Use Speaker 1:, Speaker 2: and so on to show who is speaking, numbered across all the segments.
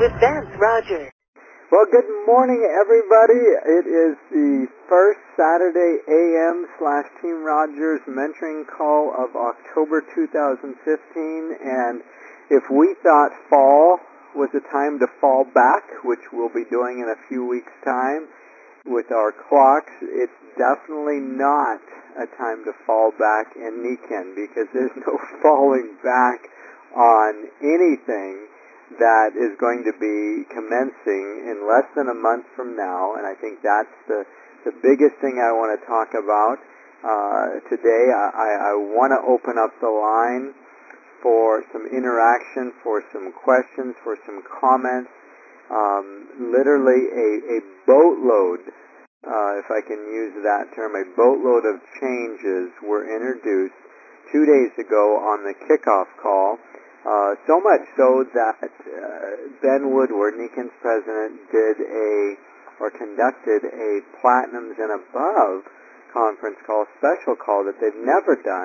Speaker 1: with Vance Rogers.
Speaker 2: Well, good morning, everybody. It is the first Saturday AM/Team Rogers mentoring call of October 2015, and if we thought fall was a time to fall back, which we'll be doing in a few weeks' time with our clocks, it's definitely not a time to fall back in Nikken, because there's no falling back on anything that is going to be commencing in less than a month from now, and I think that's the biggest thing I want to talk about today. I want to open up the line for some interaction, for some questions, for some comments. Literally a boatload, if I can use that term, a boatload of changes were introduced 2 days ago on the kickoff call. So much so that Ben Woodward, Nikken's president, conducted a Platinums and Above conference call, special call that they've never done,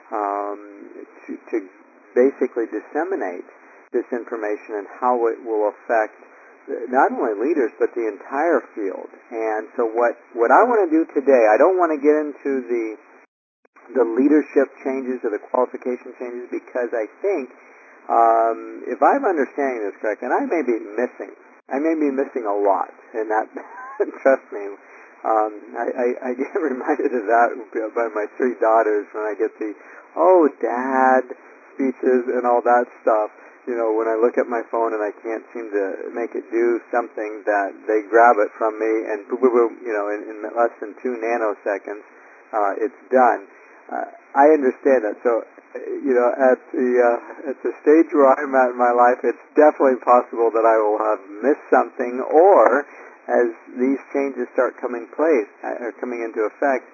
Speaker 2: to basically disseminate this information and how it will affect not only leaders but the entire field. And so what I want to do today, I don't want to get into the leadership changes or the qualification changes, because I think if I'm understanding this correct, and I may be missing a lot, and that, trust me, I get reminded of that by my three daughters when I get the, "Oh, Dad," speeches and all that stuff. You know, when I look at my phone and I can't seem to make it do something, that they grab it from me and boom, boom, boom, in less than 2 nanoseconds, it's done. I understand that. So, at the stage where I'm at in my life, it's definitely possible that I will have missed something, or as these changes start coming into effect,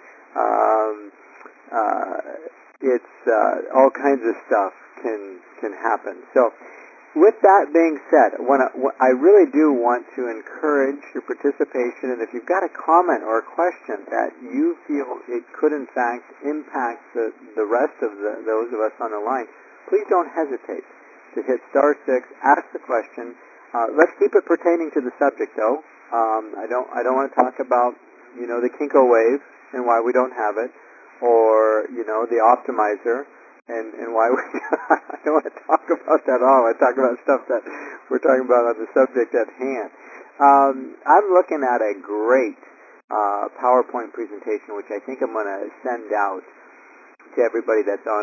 Speaker 2: all kinds of stuff can happen. So, with that being said, I really do want to encourage your participation, and if you've got a comment or a question that you feel it could in fact impact the rest of those of us on the line, please don't hesitate to hit *6, ask the question. Let's keep it pertaining to the subject, though. I don't want to talk about the Kinko wave and why we don't have it, or the optimizer and why we I don't want to talk about that at all. I talk about stuff that we're talking about on the subject at hand. I'm looking at a great PowerPoint presentation, which I think I'm going to send out to everybody that's on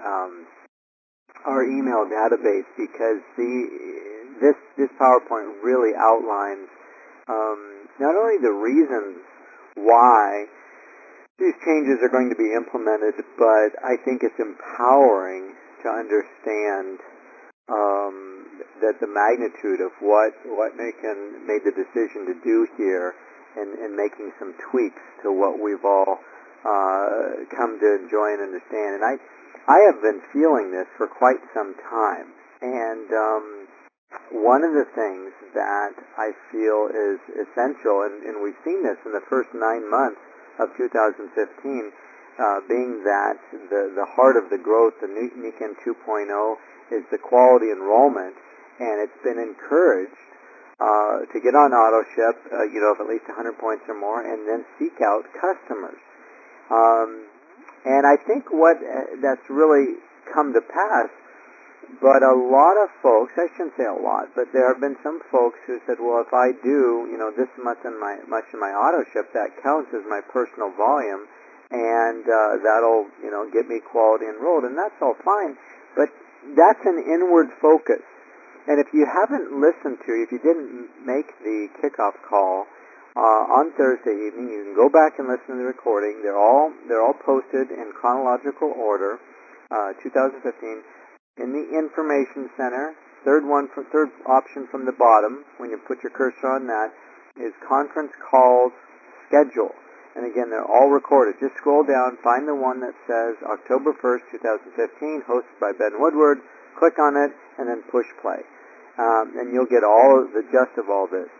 Speaker 2: our email database, because this PowerPoint really outlines not only the reasons why these changes are going to be implemented, but I think it's empowering to understand that the magnitude of what Nikken made the decision to do here, and making some tweaks to what we've all come to enjoy and understand. And I have been feeling this for quite some time. And one of the things that I feel is essential, and we've seen this in the first 9 months of 2015, being that the heart of the growth, the Nikken 2.0, is the quality enrollment, and it's been encouraged to get on AutoShip, of at least 100 points or more, and then seek out customers. And I think that's really come to pass. But a lot of folks, I shouldn't say a lot, but there have been some folks who said, well, if I do, this much in my AutoShip, that counts as my personal volume, and that'll, get me quality enrolled, and that's all fine. But that's an inward focus. And if you haven't listened to, if you didn't make the kickoff call on Thursday evening, you can go back and listen to the recording. They're all posted in chronological order, 2015. In the Information Center, third option from the bottom, when you put your cursor on that, is Conference Calls Schedule. And again, they're all recorded. Just scroll down, find the one that says October 1st, 2015, hosted by Ben Woodward, click on it, and then push play. And you'll get all of the gist of all this.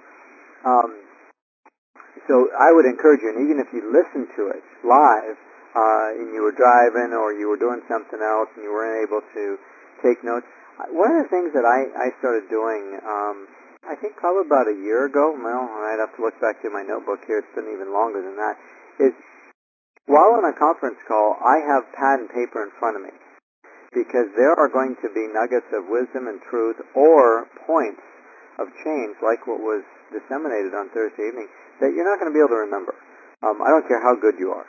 Speaker 2: So I would encourage you, and even if you listen to it live, and you were driving or you were doing something else and you weren't able to take notes, one of the things that I started doing, I think probably about a year ago, well, I'd have to look back through my notebook here, it's been even longer than that, is while on a conference call, I have pad and paper in front of me because there are going to be nuggets of wisdom and truth or points of change like what was disseminated on Thursday evening that you're not going to be able to remember. I don't care how good you are.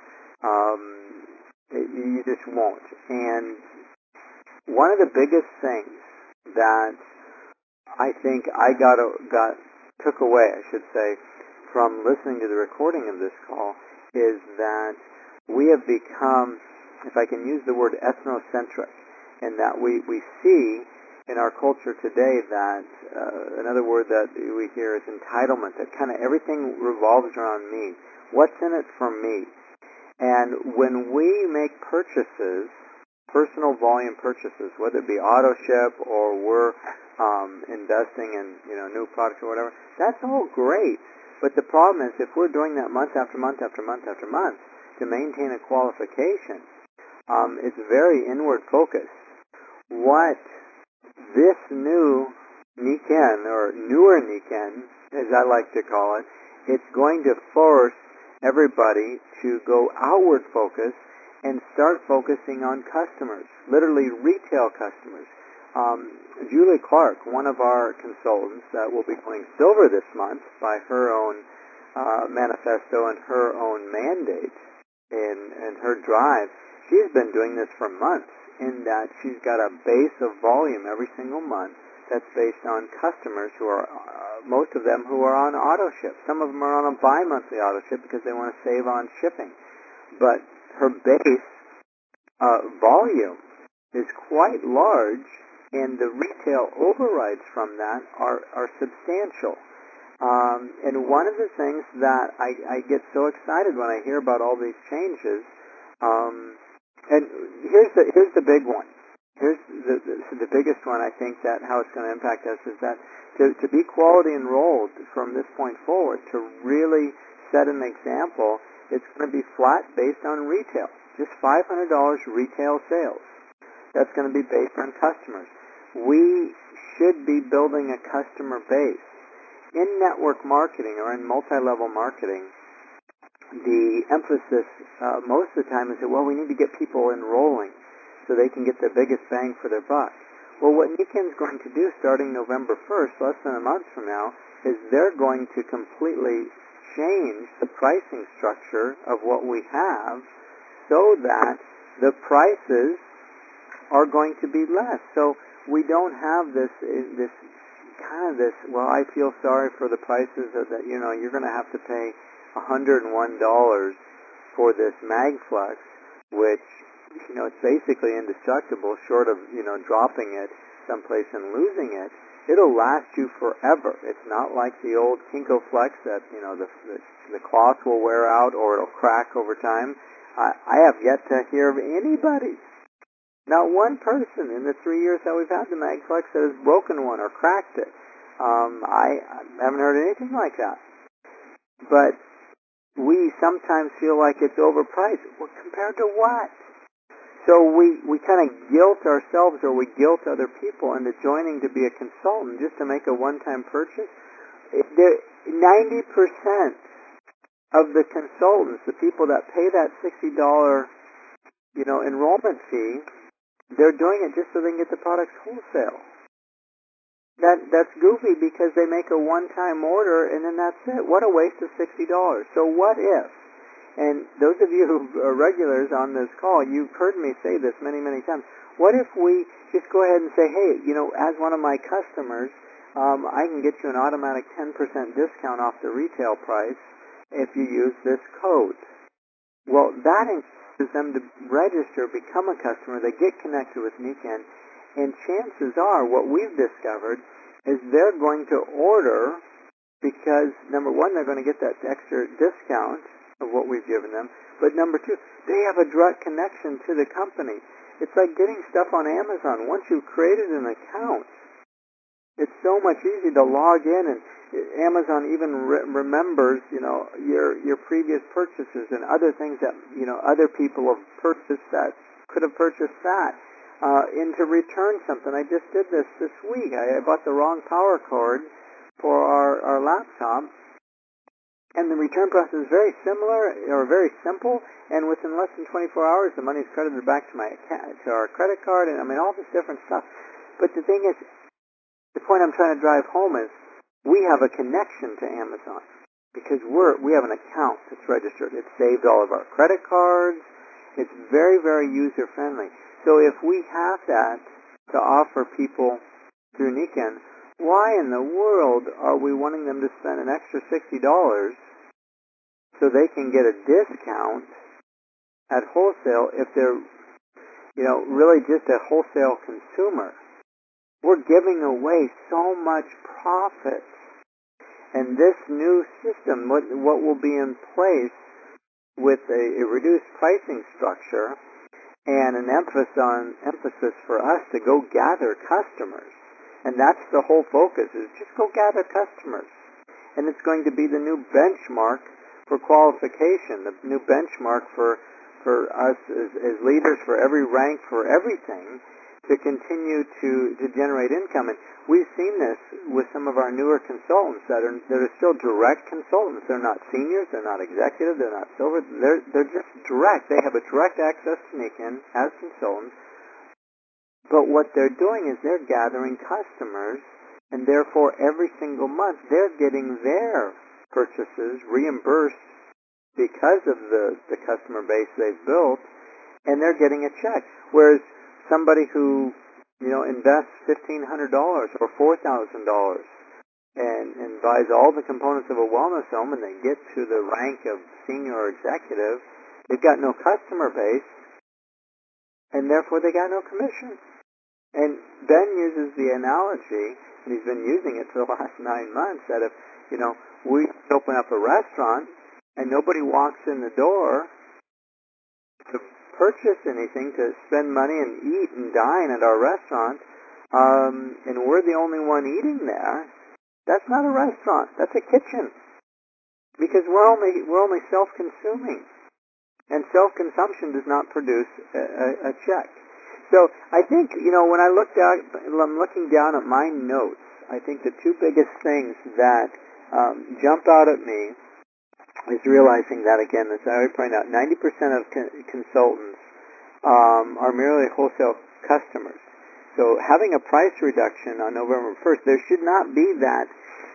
Speaker 2: You just won't. And one of the biggest things that I think I took away, I should say, from listening to the recording of this call is that we have become, if I can use the word ethnocentric, in that we see in our culture today that another word that we hear is entitlement, that kind of everything revolves around me. What's in it for me? And when we make purchases, personal volume purchases, whether it be auto ship or we're investing in new products or whatever, that's all great. But the problem is if we're doing that month after month after month after month to maintain a qualification, it's very inward focused. What this new Nikken, or newer Nikken, as I like to call it, it's going to force everybody to go outward focus and start focusing on customers, literally retail customers. Julie Clark, one of our consultants that will be going silver this month by her own manifesto and her own mandate and her drive, she's been doing this for months in that she's got a base of volume every single month that's based on customers who are, most of them who are on auto ship. Some of them are on a bi-monthly auto ship because they want to save on shipping. But her base volume is quite large, and the retail overrides from that are substantial. And one of the things that I get so excited when I hear about all these changes, and here's the big one. Here's the biggest one, I think, that how it's going to impact us is that to be quality enrolled from this point forward, to really set an example, it's going to be flat based on retail. Just $500 retail sales. That's going to be based on customers. We should be building a customer base. In network marketing or in multi-level marketing, the emphasis most of the time is that, well, we need to get people enrolling so they can get the biggest bang for their buck. Well, what Nikken's going to do starting November 1st, less than a month from now, is they're going to completely change the pricing structure of what we have so that the prices are going to be less. So we don't have this, well, I feel sorry for the prices that, you're going to have to pay $101 for this MagFlux, which, it's basically indestructible, short of, dropping it someplace and losing it. It'll last you forever. It's not like the old Kinko Flex that, the cloth will wear out or it'll crack over time. I have yet to hear of anybody, not one person in the 3 years that we've had the MagFlex that has broken one or cracked it. I haven't heard anything like that. But we sometimes feel like it's overpriced. Well, compared to what? So we kind of guilt ourselves or we guilt other people into joining to be a consultant just to make a one-time purchase. 90% of the consultants, the people that pay that $60, enrollment fee, they're doing it just so they can get the products wholesale. That's goofy because they make a one-time order and then that's it. What a waste of $60. So what if? And those of you who are regulars on this call, you've heard me say this many, many times. What if we just go ahead and say, hey, as one of my customers, I can get you an automatic 10% discount off the retail price if you use this code. Well, that encourages them to register, become a customer. They get connected with Nikken, and chances are what we've discovered is they're going to order because, number one, they're going to get that extra discount of what we've given them, but number two, they have a direct connection to the company. It's like getting stuff on Amazon. Once you've created an account, it's so much easier to log in, and Amazon even remembers, your previous purchases and other things that, other people have purchased that could have purchased that. And to return something, I just did this week. I bought the wrong power cord for our laptop. And the return process is very similar or very simple, and within less than 24 hours, the money's credited back to to our credit card, and I mean all this different stuff. But the thing is, the point I'm trying to drive home is, we have a connection to Amazon because we have an account that's registered. It's saved all of our credit cards. It's very, very user friendly. So if we have that to offer people through Nikken, why in the world are we wanting them to spend an extra $60 so they can get a discount at wholesale if they're, really just a wholesale consumer? We're giving away so much profit. And this new system, what will be in place with a reduced pricing structure and an emphasis for us to go gather customers. And that's the whole focus, is just go gather customers. And it's going to be the new benchmark for qualification, the new benchmark for us as leaders, for every rank, for everything, to continue to generate income. And we've seen this with some of our newer consultants that are still direct consultants. They're not seniors, they're not executive, they're not silver, they're just direct. They have a direct access to Nikken as consultants. But what they're doing is they're gathering customers, and therefore every single month they're getting their purchases reimbursed because of the customer base they've built, and they're getting a check. Whereas somebody who, invests $1,500 or $4,000 and buys all the components of a wellness home, and they get to the rank of senior or executive, they've got no customer base, and therefore they got no commission. And Ben uses the analogy, and he's been using it for the last 9 months, that if, we open up a restaurant and nobody walks in the door to purchase anything, to spend money and eat and dine at our restaurant, and we're the only one eating there, that's not a restaurant. That's a kitchen. Because we're only self-consuming. And self-consumption does not produce a check. So I think, when I'm looking down at my notes, I think the two biggest things that jump out at me is realizing that, again, as I already pointed out, 90% of consultants are merely wholesale customers. So having a price reduction on November 1st, there should not be that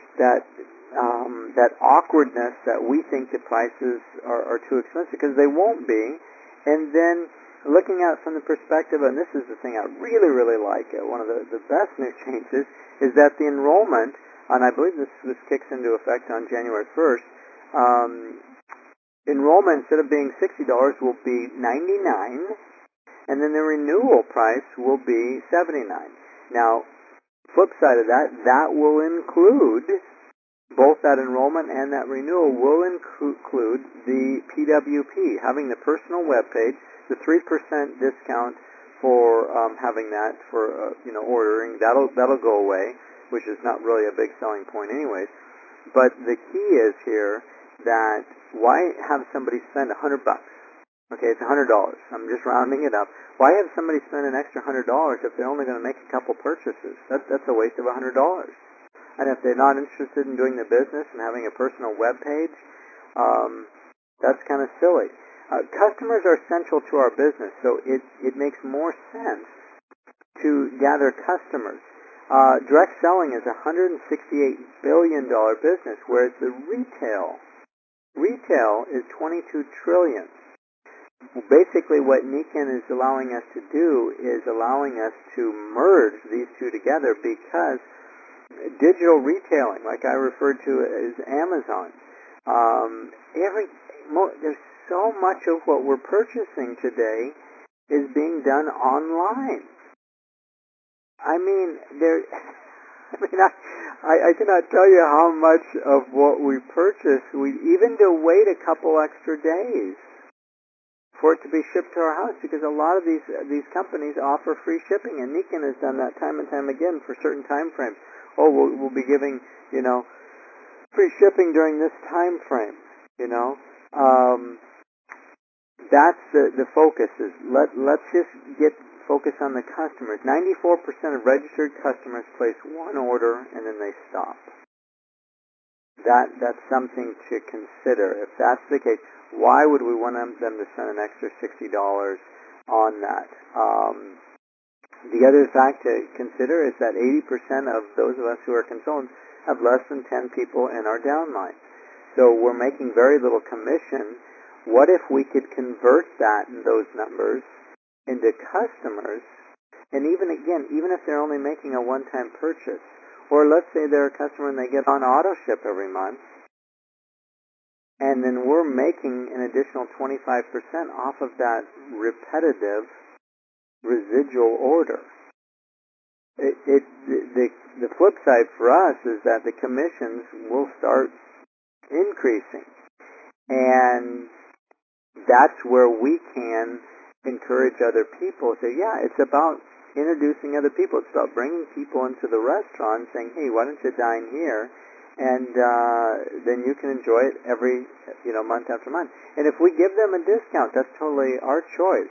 Speaker 2: awkwardness that we think the prices are too expensive, because they won't be. And then looking at it from the perspective, and this is the thing I really, really like, one of the best new changes, is that the enrollment, and I believe this kicks into effect on January 1st, enrollment, instead of being $60, will be $99, and then the renewal price will be $79. Now, flip side of that will include, both that enrollment and that renewal will include the PWP, having the personal web page, the 3% discount for having that for ordering. That'll go away, which is not really a big selling point anyways. But the key is here that why have somebody spend $100? Okay, it's $100. I'm just rounding it up. Why have somebody spend an extra $100 if they're only going to make a couple purchases? That's a waste of $100. And if they're not interested in doing the business and having a personal web page, that's kind of silly. Customers are central to our business, so it makes more sense to gather customers. Direct selling is a $168 billion business, whereas the retail is $22 trillion. Basically, what Nikken is allowing us to do is allowing us to merge these two together, because digital retailing, like I referred to as Amazon, there's so much of what we're purchasing today is being done online. I cannot tell you how much of what we purchase, even to wait a couple extra days for it to be shipped to our house, because a lot of these companies offer free shipping, and Nikken has done that time and time again for certain time frames. Oh, we'll be giving, free shipping during this time frame, That's the focus, is let's just get focused on the customers. 94% of registered customers place one order and then they stop. that's something to consider. If that's the case, why would we want them to spend an extra $60 on that? The other fact to consider is that 80% of those of us who are consultants have less than 10 people in our downline. So we're making very little commission. What if we could convert those numbers into customers? And even if they're only making a one-time purchase, or let's say they're a customer and they get on auto ship every month, and then we're making an additional 25% off of that repetitive residual order. The flip side for us is that the commissions will start increasing, and that's where we can encourage other people. Say, yeah, it's about introducing other people. It's about bringing people into the restaurant, saying, hey, why don't you dine here? And then you can enjoy it every month after month. And if we give them a discount, that's totally our choice.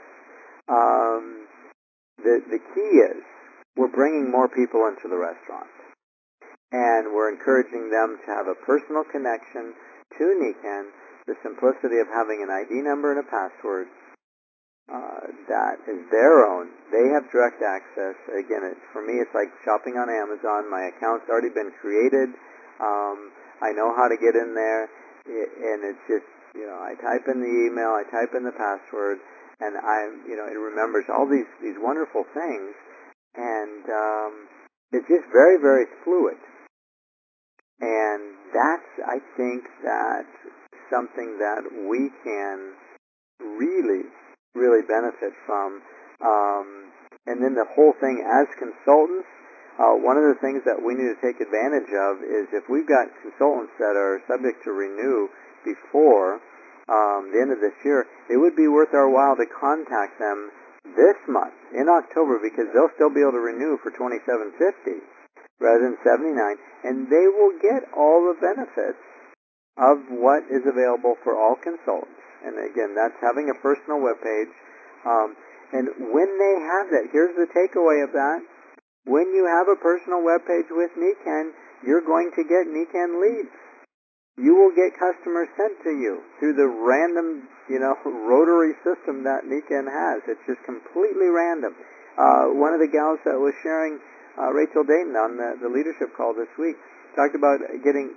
Speaker 2: The key is we're bringing more people into the restaurant, and we're encouraging them to have a personal connection to Nikken, the simplicity of having an ID number and a password that is their own. They have direct access. Again, for me, it's like shopping on Amazon. My account's already been created. I know how to get in there, and it's just, I type in the email, I type in the password, and it remembers all these wonderful things, and it's just very, very fluid. And that's, I think, that something that we can really benefit from. And then the whole thing as consultants, one of the things that we need to take advantage of is if we've got consultants that are subject to renew before the end of this year, it would be worth our while to contact them this month in October, because they'll still be able to renew for $27.50 rather than $79, and they will get all the benefits of what is available for all consultants. And again, that's having a personal webpage. And when they have that, here's the takeaway of that. When you have a personal webpage with Nikken, you're going to get Nikken leads. You will get customers sent to you through the random, rotary system that Nikken has. It's just completely random. One of the gals that was sharing, Rachel Dayton, on the leadership call this week, talked about getting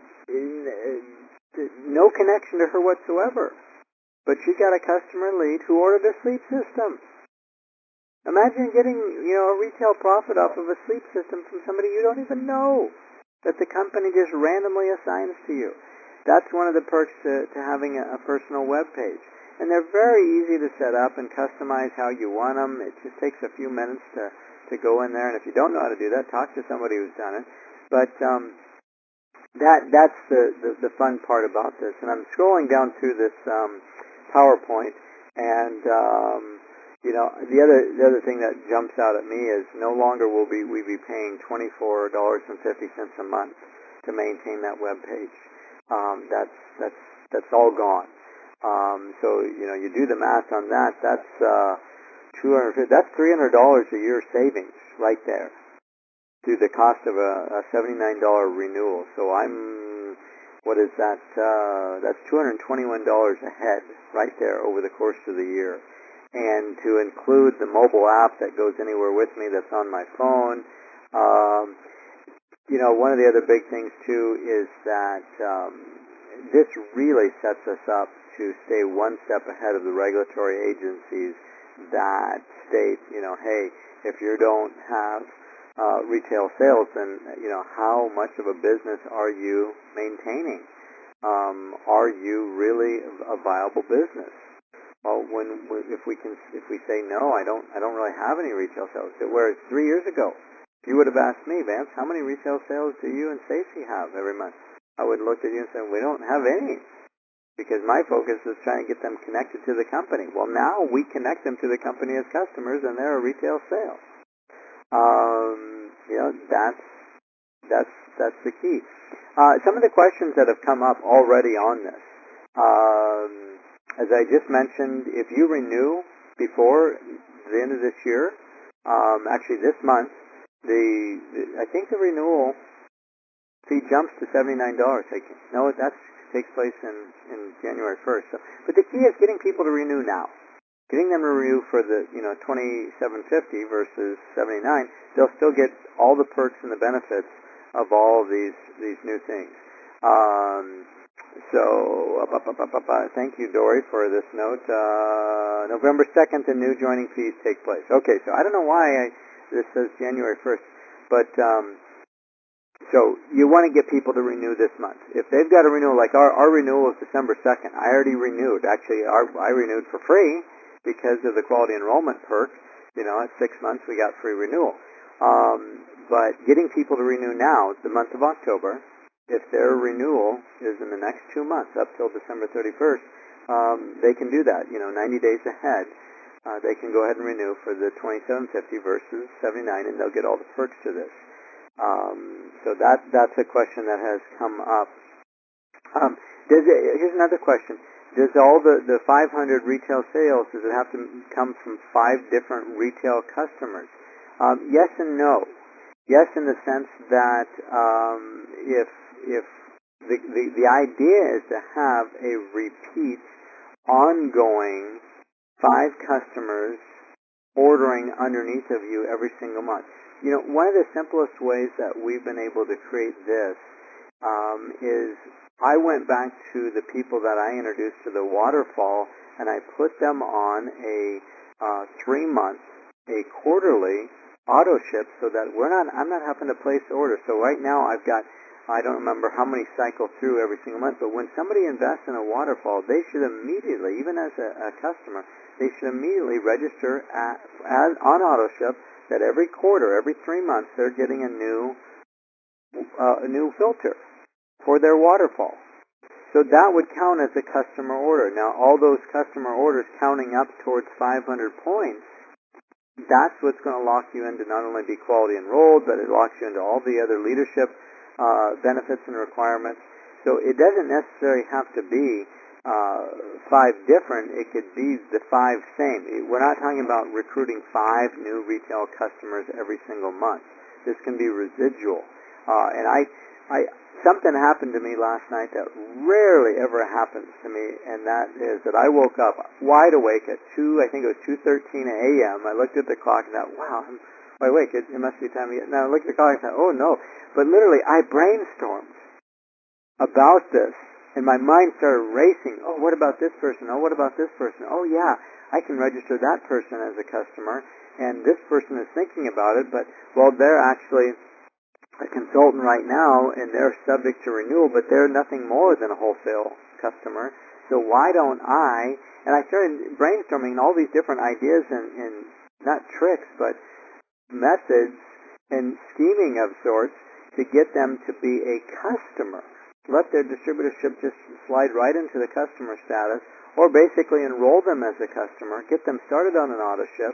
Speaker 2: no connection to her whatsoever. But she got a customer lead who ordered a sleep system. Imagine getting, a retail profit off of a sleep system from somebody you don't even know, that the company just randomly assigns to you. That's one of the perks to having a personal web page. And they're very easy to set up and customize how you want them. It just takes a few minutes to go in there. And if you don't know how to do that, talk to somebody who's done it. But that's the fun part about this. And I'm scrolling down through this PowerPoint, and the other thing that jumps out at me is no longer will we be paying $24.50 a month to maintain that web page. That's all gone. So you do the math on that. That's $250. That's $300 a year savings right there through the cost of a $79 renewal. So what is that? That's $221 a head right there over the course of the year. And to include the mobile app that goes anywhere with me that's on my phone. One of the other big things too is that this really sets us up to stay one step ahead of the regulatory agencies that state, hey, if you don't have retail sales, then how much of a business are you maintaining? Are you really a viable business? Well, if we say no, I don't really have any retail sales. Whereas 3 years ago, if you would have asked me, Vance, how many retail sales do you and Stacy have every month? I would have looked at you and said, we don't have any, because my focus is trying to get them connected to the company. Well, now we connect them to the company as customers, and they're a retail sale. That's the key. Some of the questions that have come up already on this. As I just mentioned, if you renew before the end of this year, actually this month, I think the renewal fee jumps to $79. No, that takes place in January 1st. So, but the key is getting people to renew now. Getting them to renew for the $27.50 versus $79. They'll still get all the perks and the benefits of all of these new things. Thank you, Dory, for this note. November 2nd, the new joining fees take place. Okay, so I don't know why this says January 1st, but so you want to get people to renew this month. If they've got a renewal, like our renewal is December 2nd. I already renewed. Actually, I renewed for free because of the quality enrollment perk. At 6 months we got free renewal. But getting people to renew now, the month of October, if their renewal is in the next 2 months, up till December 31st, they can do that. 90 days ahead, they can go ahead and renew for the $27.50 versus $79, and they'll get all the perks to this. So that's a question that has come up. Here's another question. Does all the 500 retail sales, does it have to come from 5 different retail customers? Yes and no. Yes, in the sense that if the idea is to have a repeat, ongoing 5 customers ordering underneath of you every single month. One of the simplest ways that we've been able to create this is I went back to the people that I introduced to the waterfall, and I put them on a 3-month, a quarterly auto ship, so that I'm not having to place orders. So right now I've got, I don't remember how many cycle through every single month, but when somebody invests in a waterfall, they should immediately, even as a customer, they should immediately register on auto ship that every quarter, every 3 months, they're getting a new filter for their waterfall. So that would count as a customer order. Now, all those customer orders counting up towards 500 points, that's what's going to lock you into not only be quality enrolled, but it locks you into all the other leadership benefits and requirements. So it doesn't necessarily have to be 5 different. It could be the 5 same. We're not talking about recruiting 5 new retail customers every single month. This can be residual. And something happened to me last night that rarely ever happens to me, and that is that I woke up wide awake at 2:13 a.m. I looked at the clock and thought, wow, I'm wide awake. It must be time to get. Now I looked at the clock and thought, oh no. But literally, I brainstormed about this, and my mind started racing. Oh, what about this person? Oh, what about this person? Oh, yeah, I can register that person as a customer, and this person is thinking about it, but, well, they're actually a consultant right now, and they're subject to renewal, but they're nothing more than a wholesale customer. So why don't I? And I started brainstorming all these different ideas and not tricks, but methods and scheming of sorts to get them to be a customer. Let their distributorship just slide right into the customer status, or basically enroll them as a customer, get them started on an auto ship.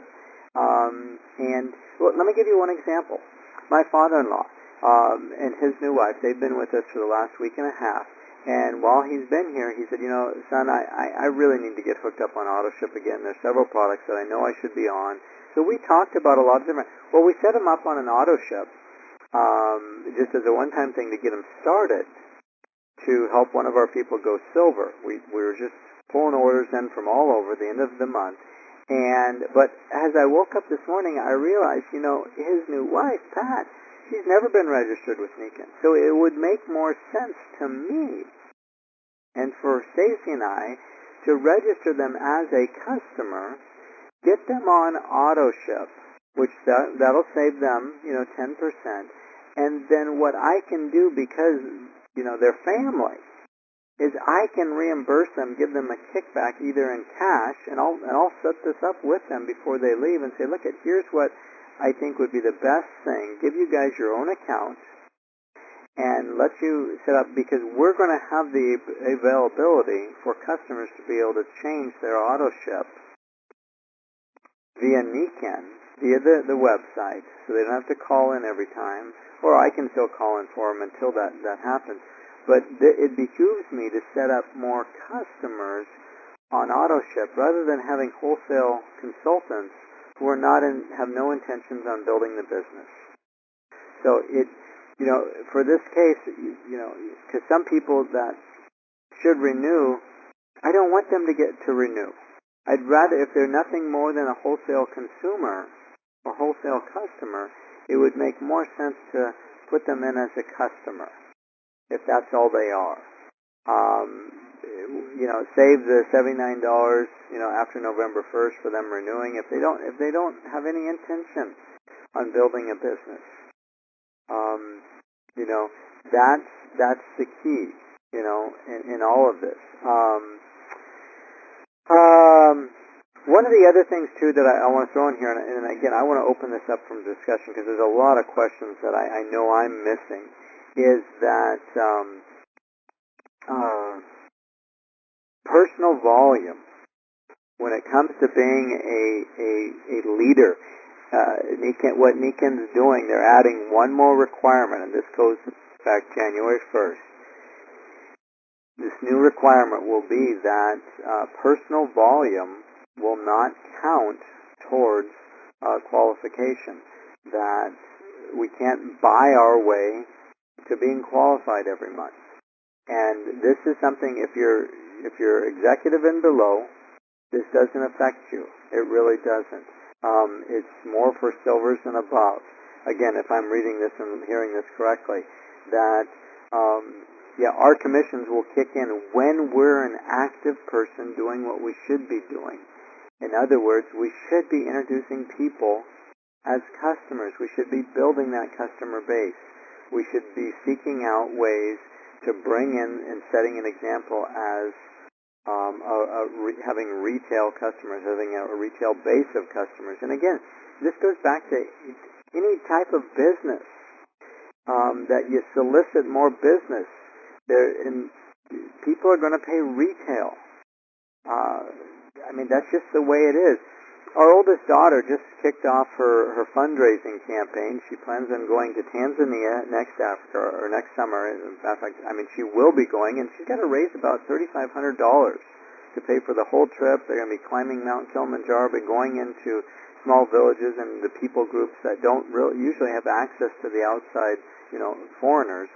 Speaker 2: And well, let me give you one example. My father-in-law and his new wife, they've been with us for the last week and a half. And while he's been here, he said, son, I really need to get hooked up on AutoShip again. There's several products that I know I should be on. So we talked about a lot of different. Well, we set him up on an AutoShip just as a one-time thing to get him started to help one of our people go silver. We were just pulling orders in from all over the end of the month. But as I woke up this morning, I realized, his new wife, Pat, she's never been registered with Niken. So it would make more sense to me and for Stacy and I to register them as a customer, get them on AutoShip, which that'll save them, 10%. And then what I can do, because, they're family, is I can reimburse them, give them a kickback either in cash, and I'll set this up with them before they leave and say, look, here's what I think would be the best thing. Give you guys your own account and let you set up, because we're going to have the availability for customers to be able to change their auto ship via Niken, via the website, so they don't have to call in every time, or I can still call in for them until that happens. But it behooves me to set up more customers on AutoShip rather than having wholesale consultants who are have no intentions on building the business. So For this case, because some people that should renew, I don't want them to get to renew. I'd rather, if they're nothing more than a wholesale consumer or wholesale customer, it would make more sense to put them in as a customer, if that's all they are. Save the $79, after November 1st for them renewing. If they don't have any intention on building a business, that's the key, in all of this. One of the other things, too, that I want to throw in here, and again, I want to open this up from discussion because there's a lot of questions that I know I'm missing, is that personal volume, when it comes to being a leader, what Niken's doing, they're adding one more requirement, and this goes back January 1st. This new requirement will be that personal volume will not count towards qualification. That we can't buy our way to being qualified every month. And this is something, if you're executive and below, this doesn't affect you. It really doesn't. It's more for silvers and above. Again, if I'm reading this and hearing this correctly, that our commissions will kick in when we're an active person doing what we should be doing. In other words, we should be introducing people as customers. We should be building that customer base. We should be seeking out ways to bring in and setting an example as having retail customers, having a retail base of customers. And again, this goes back to any type of business that you solicit more business. People are going to pay retail. That's just the way it is. Our oldest daughter just kicked off her fundraising campaign. She plans on going to Tanzania next summer. In fact, she will be going, and she's got to raise about $3,500 to pay for the whole trip. They're going to be climbing Mount Kilimanjaro, be going into small villages and the people groups that don't usually have access to the outside, foreigners.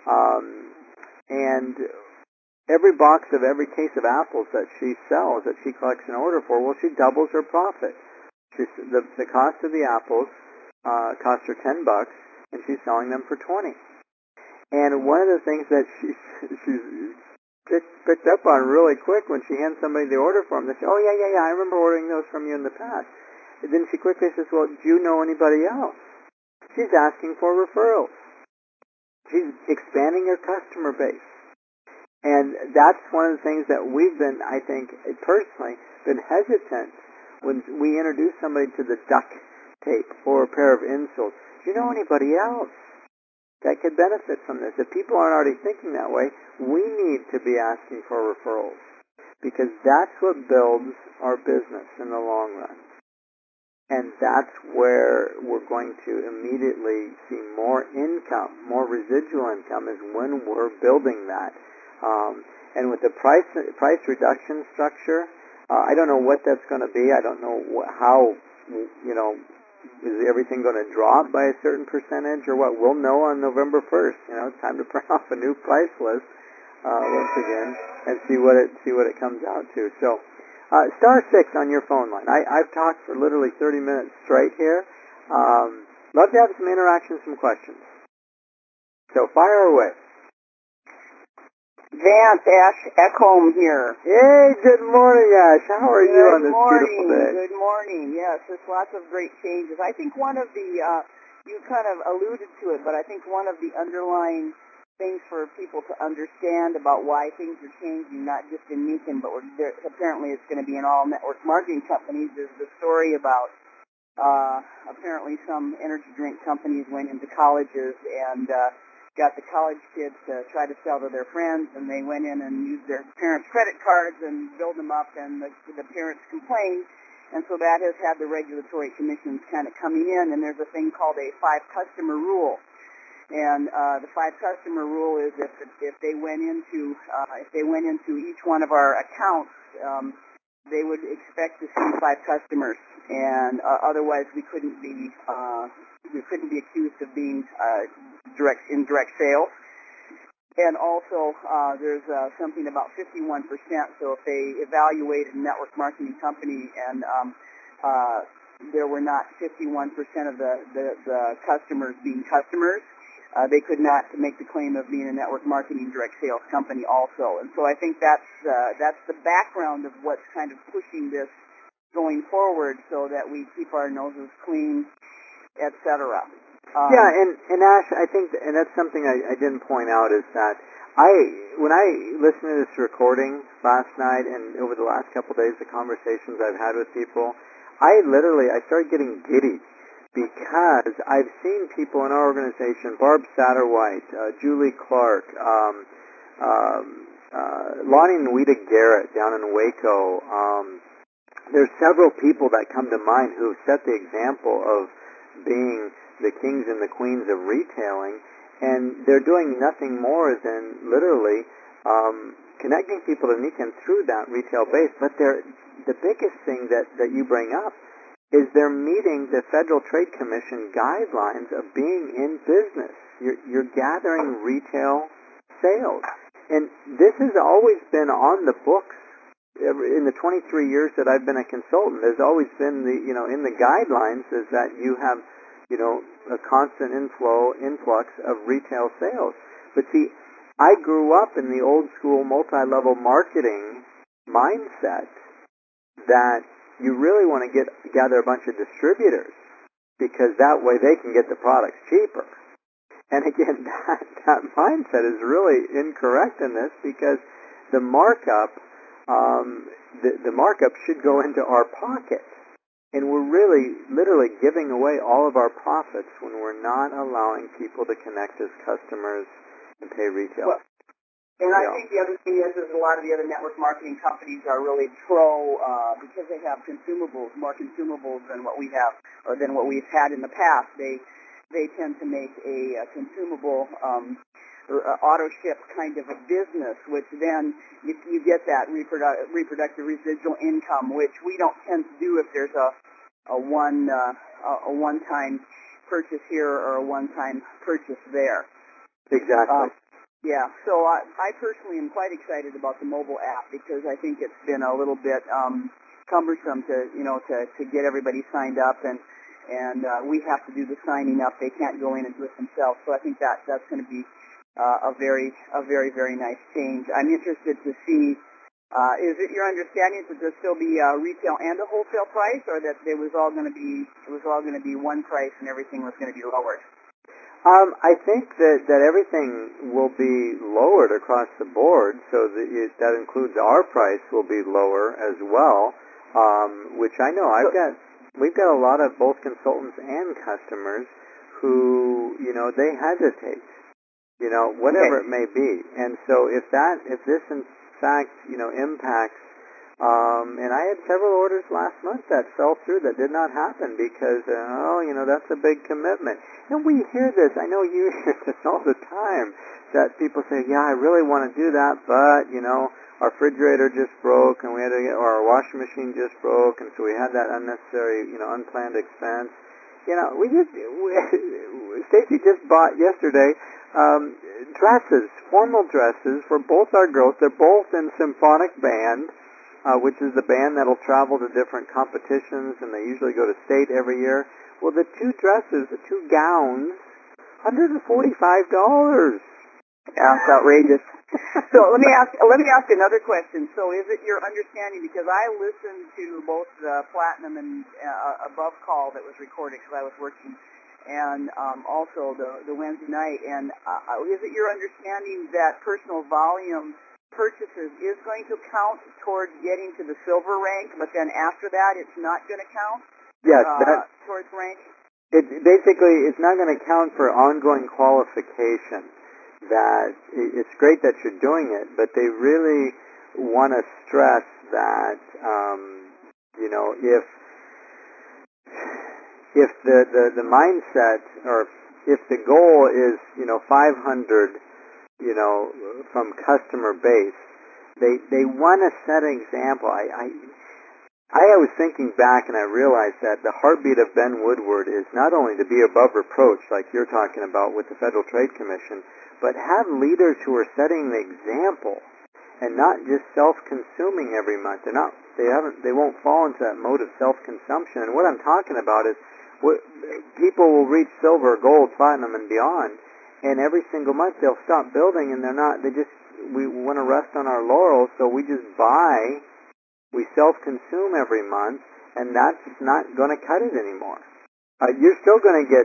Speaker 2: And every box of every case of apples that she sells, that she collects an order for, she doubles her profit. The cost of the apples cost her $10, and she's selling them for $20. And one of the things that she's picked up on really quick when she hands somebody the order form, they say, "Oh yeah, I remember ordering those from you in the past." And then she quickly says, "Well, do you know anybody else?" She's asking for referrals. She's expanding her customer base. And that's one of the things that we've been, I think, personally, been hesitant when we introduce somebody to the duct tape or a pair of insoles. Do you know anybody else that could benefit from this? If people aren't already thinking that way, we need to be asking for referrals, because that's what builds our business in the long run. And that's where we're going to immediately see more income, more residual income, is when we're building that. And with the price reduction structure, I don't know what that's going to be. I don't know how, is everything going to drop by a certain percentage or what? We'll know on November 1st. It's time to print off a new price list once again and see what it comes out to. So, star 6 on your phone line. I've talked for literally 30 minutes straight here. Love to have some interaction, some questions. So fire away.
Speaker 1: Vance, Ash Ekholm here.
Speaker 2: Hey, good morning, Ash. How are you on this beautiful day?
Speaker 1: Good morning. Yes, there's lots of great changes. I think one of the, you kind of alluded to it, but I think one of the underlying things for people to understand about why things are changing, not just in Niken, but apparently it's going to be in all network marketing companies, is the story about apparently some energy drink companies went into colleges and got the college kids to try to sell to their friends, and they went in and used their parents' credit cards and build them up, and the parents complained, and so that has had the regulatory commissions kind of coming in, and there's a thing called a 5-customer rule. And the 5-customer rule is if they went into each one of our accounts, they would expect to see 5 customers, and otherwise we couldn't be accused of being in direct sales. And also, there's something about 51%. So if they evaluated a network marketing company and there were not 51% of the customers being customers, they could not make the claim of being a network marketing direct sales company also. And so I think that's the background of what's kind of pushing this going forward, so that we keep our noses clean, etc.
Speaker 2: Yeah, and Ash, I think, and that's something I didn't point out, is that when I listened to this recording last night and over the last couple of days, the conversations I've had with people, I started getting giddy, because I've seen people in our organization, Barb Satterwhite, Julie Clark, Lonnie and Weta Garrett down in Waco. There's several people that come to mind who have set the example of being the kings and the queens of retailing, and they're doing nothing more than literally connecting people to Nikken through that retail base. But the biggest thing that you bring up is they're meeting the Federal Trade Commission guidelines of being in business. You're gathering retail sales. And this has always been on the books. In the 23 years that I've been a consultant, there's always been in the guidelines is that you have, a constant influx of retail sales. But see, I grew up in the old school multi-level marketing mindset that you really want to gather a bunch of distributors, because that way they can get the products cheaper. And again, that mindset is really incorrect in this, because the markup should go into our pocket. And we're really literally giving away all of our profits when we're not allowing people to connect as customers and pay retail.
Speaker 1: Well, and I think the other thing is a lot of the other network marketing companies are really because they have more consumables than what we have, or than what we've had in the past. They tend to make a consumable auto ship kind of a business, which then you get that reproductive residual income, which we don't tend to do if there's a one-time purchase here or a one-time purchase there.
Speaker 2: Exactly.
Speaker 1: Yeah, so I personally am quite excited about the mobile app, because I think it's been a little bit cumbersome to get everybody signed up, and we have to do the signing up. They can't go in and do it themselves. So I think that's going to be a very, very nice change. I'm interested to see. Is it your understanding that there'll still be a retail and a wholesale price, or that it was all going to be one price and everything was going to be lowered?
Speaker 2: I think that everything will be lowered across the board, so that includes our price will be lower as well, which I know we've got a lot of both consultants and customers who, they hesitate, whatever it may be. And so if this in fact, impacts, and I had several orders last month that fell through that did not happen because, that's a big commitment. And we hear this, I know you hear this all the time, that people say, yeah, I really want to do that, but, our refrigerator just broke, and or our washing machine just broke, and so we had that unnecessary, unplanned expense. Stacy just bought yesterday dresses, formal dresses for both our girls. They're both in Symphonic Band, which is the band that'll travel to different competitions, and they usually go to state every year. Well, the two gowns, $145.
Speaker 1: Yeah, it's outrageous. So let me ask another question. So is it your understanding, because I listened to both the Platinum and Above call that was recorded because I was working, and also the Wednesday night, and is it your understanding that personal volume purchases is going to count towards getting to the silver rank, but then after that it's not going to count?
Speaker 2: Yes,
Speaker 1: towards rank?
Speaker 2: It's not going to count for ongoing qualification. That it's great that you're doing it, but they really want to stress that if the mindset, or if the goal is 500 from customer base, they want to set an example. I was thinking back, and I realized that the heartbeat of Ben Woodward is not only to be above reproach, like you're talking about with the Federal Trade Commission, but have leaders who are setting the example and not just self-consuming every month. They won't fall into that mode of self-consumption. And what I'm talking about is people will reach silver, gold, platinum, and beyond, and every single month they'll stop building, and we want to rest on our laurels, so we just buy. We self-consume every month, and that's not going to cut it anymore. You're still going to get,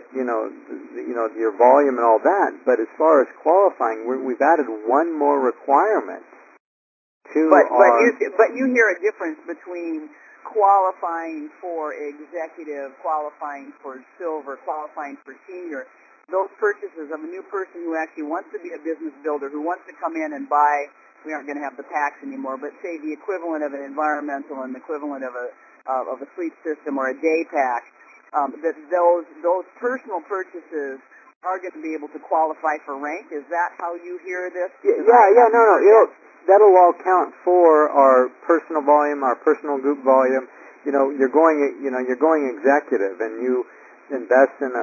Speaker 2: your volume and all that, but as far as qualifying, we've added one more requirement to
Speaker 1: But you hear a difference between qualifying for executive, qualifying for silver, qualifying for senior. Those purchases of a new person who actually wants to be a business builder, who wants to come in and buy. We aren't going to have the packs anymore, but say the equivalent of an environmental and the equivalent of a sleep system or a day pack. That those personal purchases are going to be able to qualify for rank. Is that how you hear this?
Speaker 2: No. That'll all count for our personal volume, our personal group volume. You're going executive, and you invest in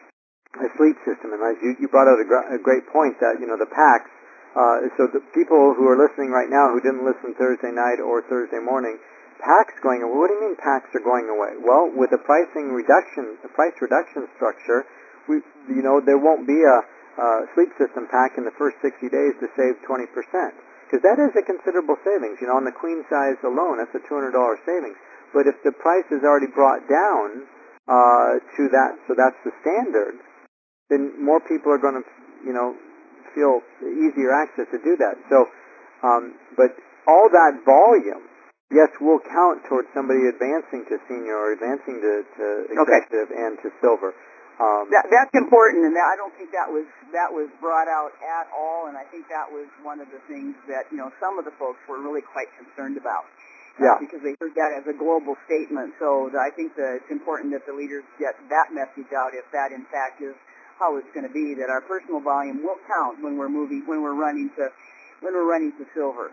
Speaker 2: a sleep system. And as you brought out a great point that the packs. So the people who are listening right now who didn't listen Thursday night or Thursday morning, packs going away. What do you mean packs are going away? Well, with the price reduction structure, there won't be a sleep system pack in the first 60 days to save 20%, because that is a considerable savings. On the queen size alone, that's a $200 savings. But if the price is already brought down to that, so that's the standard, then more people are going to, feel easier access to do that. So, but all that volume, yes, will count towards somebody advancing to senior or advancing to executive and to silver.
Speaker 1: That's important, and I don't think that was brought out at all. And I think that was one of the things that some of the folks were really quite concerned about. Because they heard that as a global statement. So I think that it's important that the leaders get that message out, if that in fact is how it's going to be, that our personal volume will count when we're running to silver.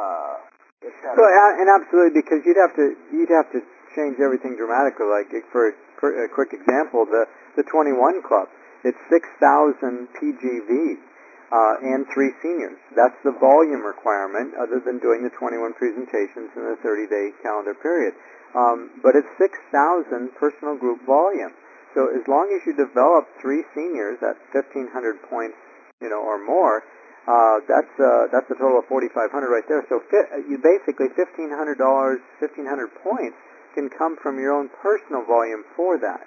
Speaker 2: So, and absolutely, because you'd have to change everything dramatically. Like for a quick example, the 21 Club, it's 6,000 PGV and 3 seniors. That's the volume requirement, other than doing the 21 presentations in the 30-day calendar period. But it's 6,000 personal group volume. So as long as you develop 3 seniors at 1,500 points, or more, that's a total of 4,500 right there. So you basically $1,500, 1,500 points can come from your own personal volume for that.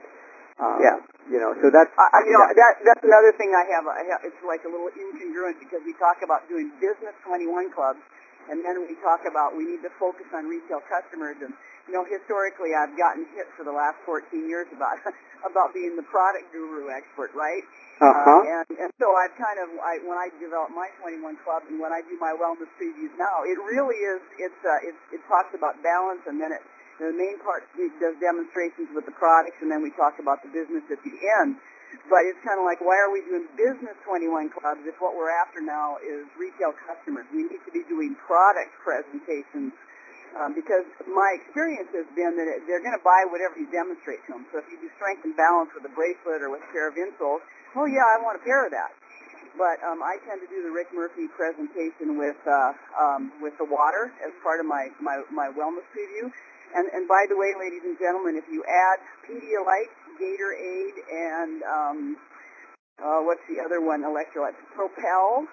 Speaker 2: So that's
Speaker 1: that's another thing I have. It's like a little incongruent, because we talk about doing business 21 clubs, and then we talk about we need to focus on retail customers. And historically, I've gotten hit for the last 14 years about being the product guru expert, right? And so I've when I develop my 21 club and when I do my wellness previews now, it really is it talks about balance, and then the main part does demonstrations with the products, and then we talk about the business at the end. But it's kind of like, why are we doing business 21 clubs if what we're after now is retail customers? We need to be doing product presentations. Because my experience has been that they're going to buy whatever you demonstrate to them. So if you do strength and balance with a bracelet or with a pair of insoles, oh yeah, I want a pair of that. But I tend to do the Rick Murphy presentation with the water as part of my wellness preview. And by the way, ladies and gentlemen, if you add Pedialyte, Gatorade, and what's the other one? Electrolytes, Propel,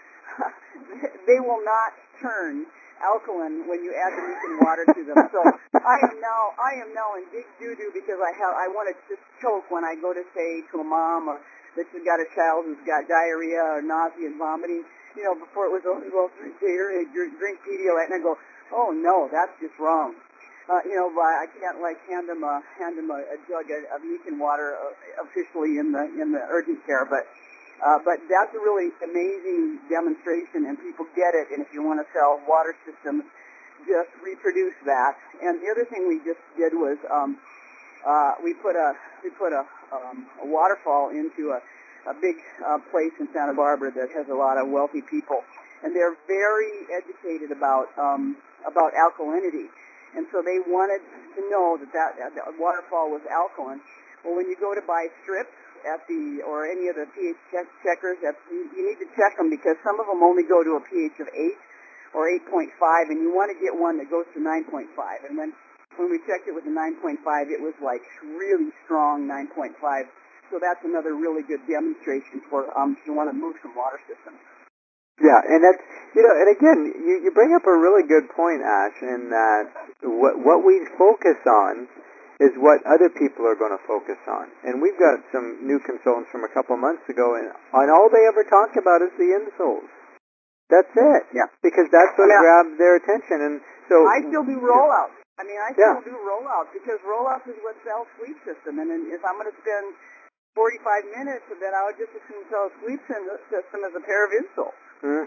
Speaker 1: they will not turn alkaline when you add the Meekin water to them. So I am now in big doo-doo, because I want to just choke when I go to say to a mom or that she's got a child who's got diarrhea or nausea and vomiting. Before it was, oh, well, drink Gatorade, drink Pedialyte, and I go, oh no, that's just wrong. I can't hand them a jug of Meekin water officially in the urgent care, but that's a really amazing demonstration, and people get it. And if you want to sell water systems, just reproduce that. And the other thing we just did was we put a waterfall into a big place in Santa Barbara that has a lot of wealthy people, and they're very educated about alkalinity. and so they wanted to know that waterfall was alkaline. Well, when you go to buy strips at or any of the pH checkers, you need to check them because some of them only go to a pH of 8 or 8.5, and you want to get one that goes to 9.5. And when we checked it with the 9.5, it was like really strong 9.5. So that's another really good demonstration for if you want to move some water systems.
Speaker 2: Yeah, and that's, and again, you bring up a really good point, Ash, in that what we focus on is what other people are going to focus on. And we've got some new consultants from a couple months ago, and all they ever talk about is the insoles. That's it.
Speaker 1: Yeah.
Speaker 2: Because that's what grabs their attention. And so
Speaker 1: I still do rollouts. I mean, I still do rollouts because rollouts is what sells Sleep System. And then if I'm going to spend 45 minutes, then I would just assume sell a Sleep System as a pair of insoles.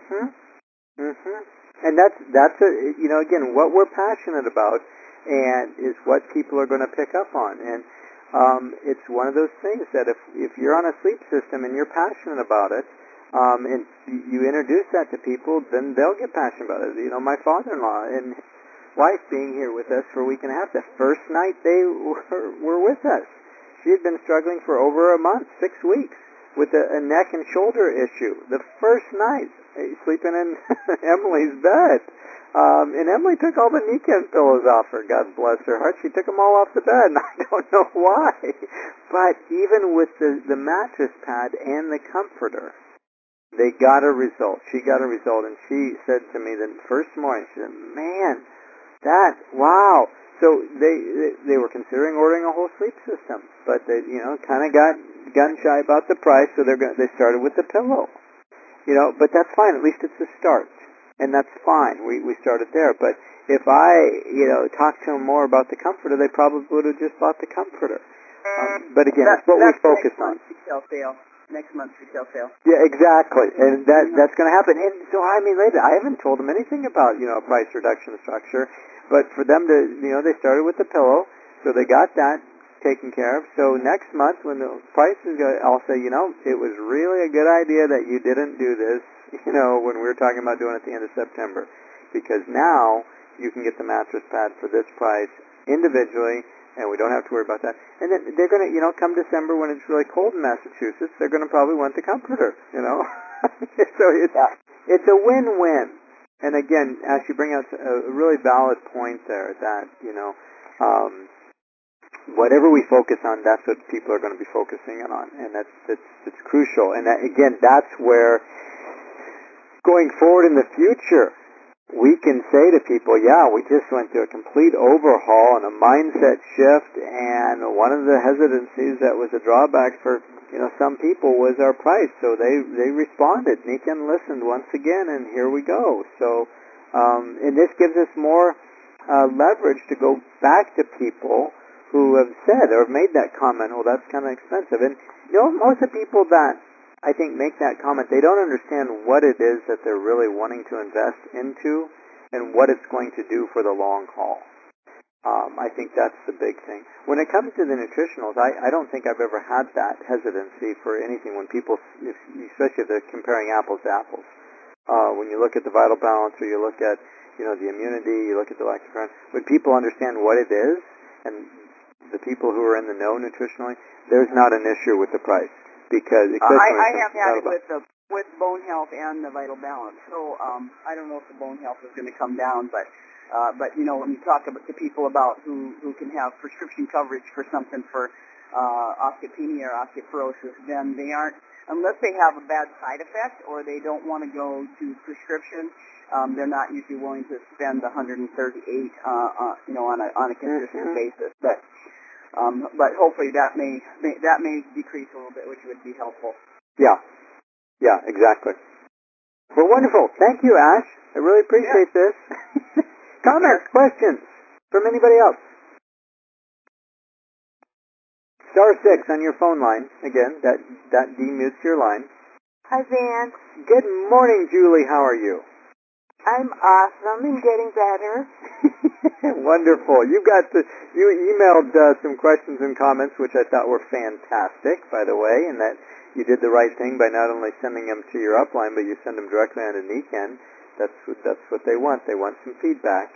Speaker 2: And that's again, what we're passionate about, and is what people are going to pick up on. And it's one of those things that if you're on a sleep system and you're passionate about it, and you introduce that to people, then they'll get passionate about it. My father-in-law and his wife being here with us for a week and a half, the first night they were with us, she had been struggling for over a month, 6 weeks, with a neck and shoulder issue. The first night, sleeping in Emily's bed. And Emily took all the Nikken pillows off her, God bless her heart. She took them all off the bed, and I don't know why. But even with the mattress pad and the comforter, they got a result. She got a result, and she said to me the first morning, she said, man, wow. So they were considering ordering a whole sleep system, but they, kind of got gun shy about the price, so they started with the pillow. But that's fine. At least it's a start. And that's fine. We started there. But if I, talked to them more about the comforter, they probably would have just bought the comforter. But again, that's what we focus on.
Speaker 1: Next month's retail sale.
Speaker 2: Yeah, exactly. And that's going to happen. And so, I haven't told them anything about, a price reduction structure. But for them to, they started with the pillow, so they got that taken care of. So next month, when the prices go, I'll say, it was really a good idea that you didn't do this, when we were talking about doing it at the end of September. Because now you can get the mattress pad for this price individually, and we don't have to worry about that. And then they're going to, come December when it's really cold in Massachusetts, they're going to probably want the comforter, So it's a win-win. And again, as you bring out a really valid point there, that, whatever we focus on, that's what people are going to be focusing on, and it's crucial. And that's where, going forward in the future, we can say to people, we just went through a complete overhaul and a mindset shift, and one of the hesitancies that was a drawback for some people was our price. So they responded. Nikken listened once again, and here we go. So and this gives us more leverage to go back to people who have said or have made that comment, oh, that's kind of expensive. And most of the people that I think make that comment, they don't understand what it is that they're really wanting to invest into and what it's going to do for the long haul. I think that's the big thing. When it comes to the nutritionals, I don't think I've ever had that hesitancy for anything when people, especially if they're comparing apples to apples. When you look at the Vital Balance, or you look at, the immunity, you look at the lactoferrin, when people understand what it is, and the people who are in the know nutritionally, there's not an issue with the price. Because
Speaker 1: I have had it with Bone Health and the Vital Balance, so I don't know if the Bone Health is going to come down, but when you talk to people about who can have prescription coverage for something for osteopenia or osteoporosis, then they aren't, unless they have a bad side effect or they don't want to go to prescription, they're not usually willing to spend $138 on a consistent basis. But hopefully that may decrease a little bit, which would be helpful.
Speaker 2: Yeah, exactly. Well, wonderful. Thank you, Ash. I really appreciate this. Comments, questions from anybody else? *6 on your phone line. Again, that demutes your line.
Speaker 3: Hi, Van.
Speaker 2: Good morning, Julie. How are you?
Speaker 3: I'm awesome and getting better.
Speaker 2: Wonderful. You emailed some questions and comments, which I thought were fantastic, by the way, and that you did the right thing by not only sending them to your upline, but you send them directly on to Nikken. That's what they want. They want some feedback.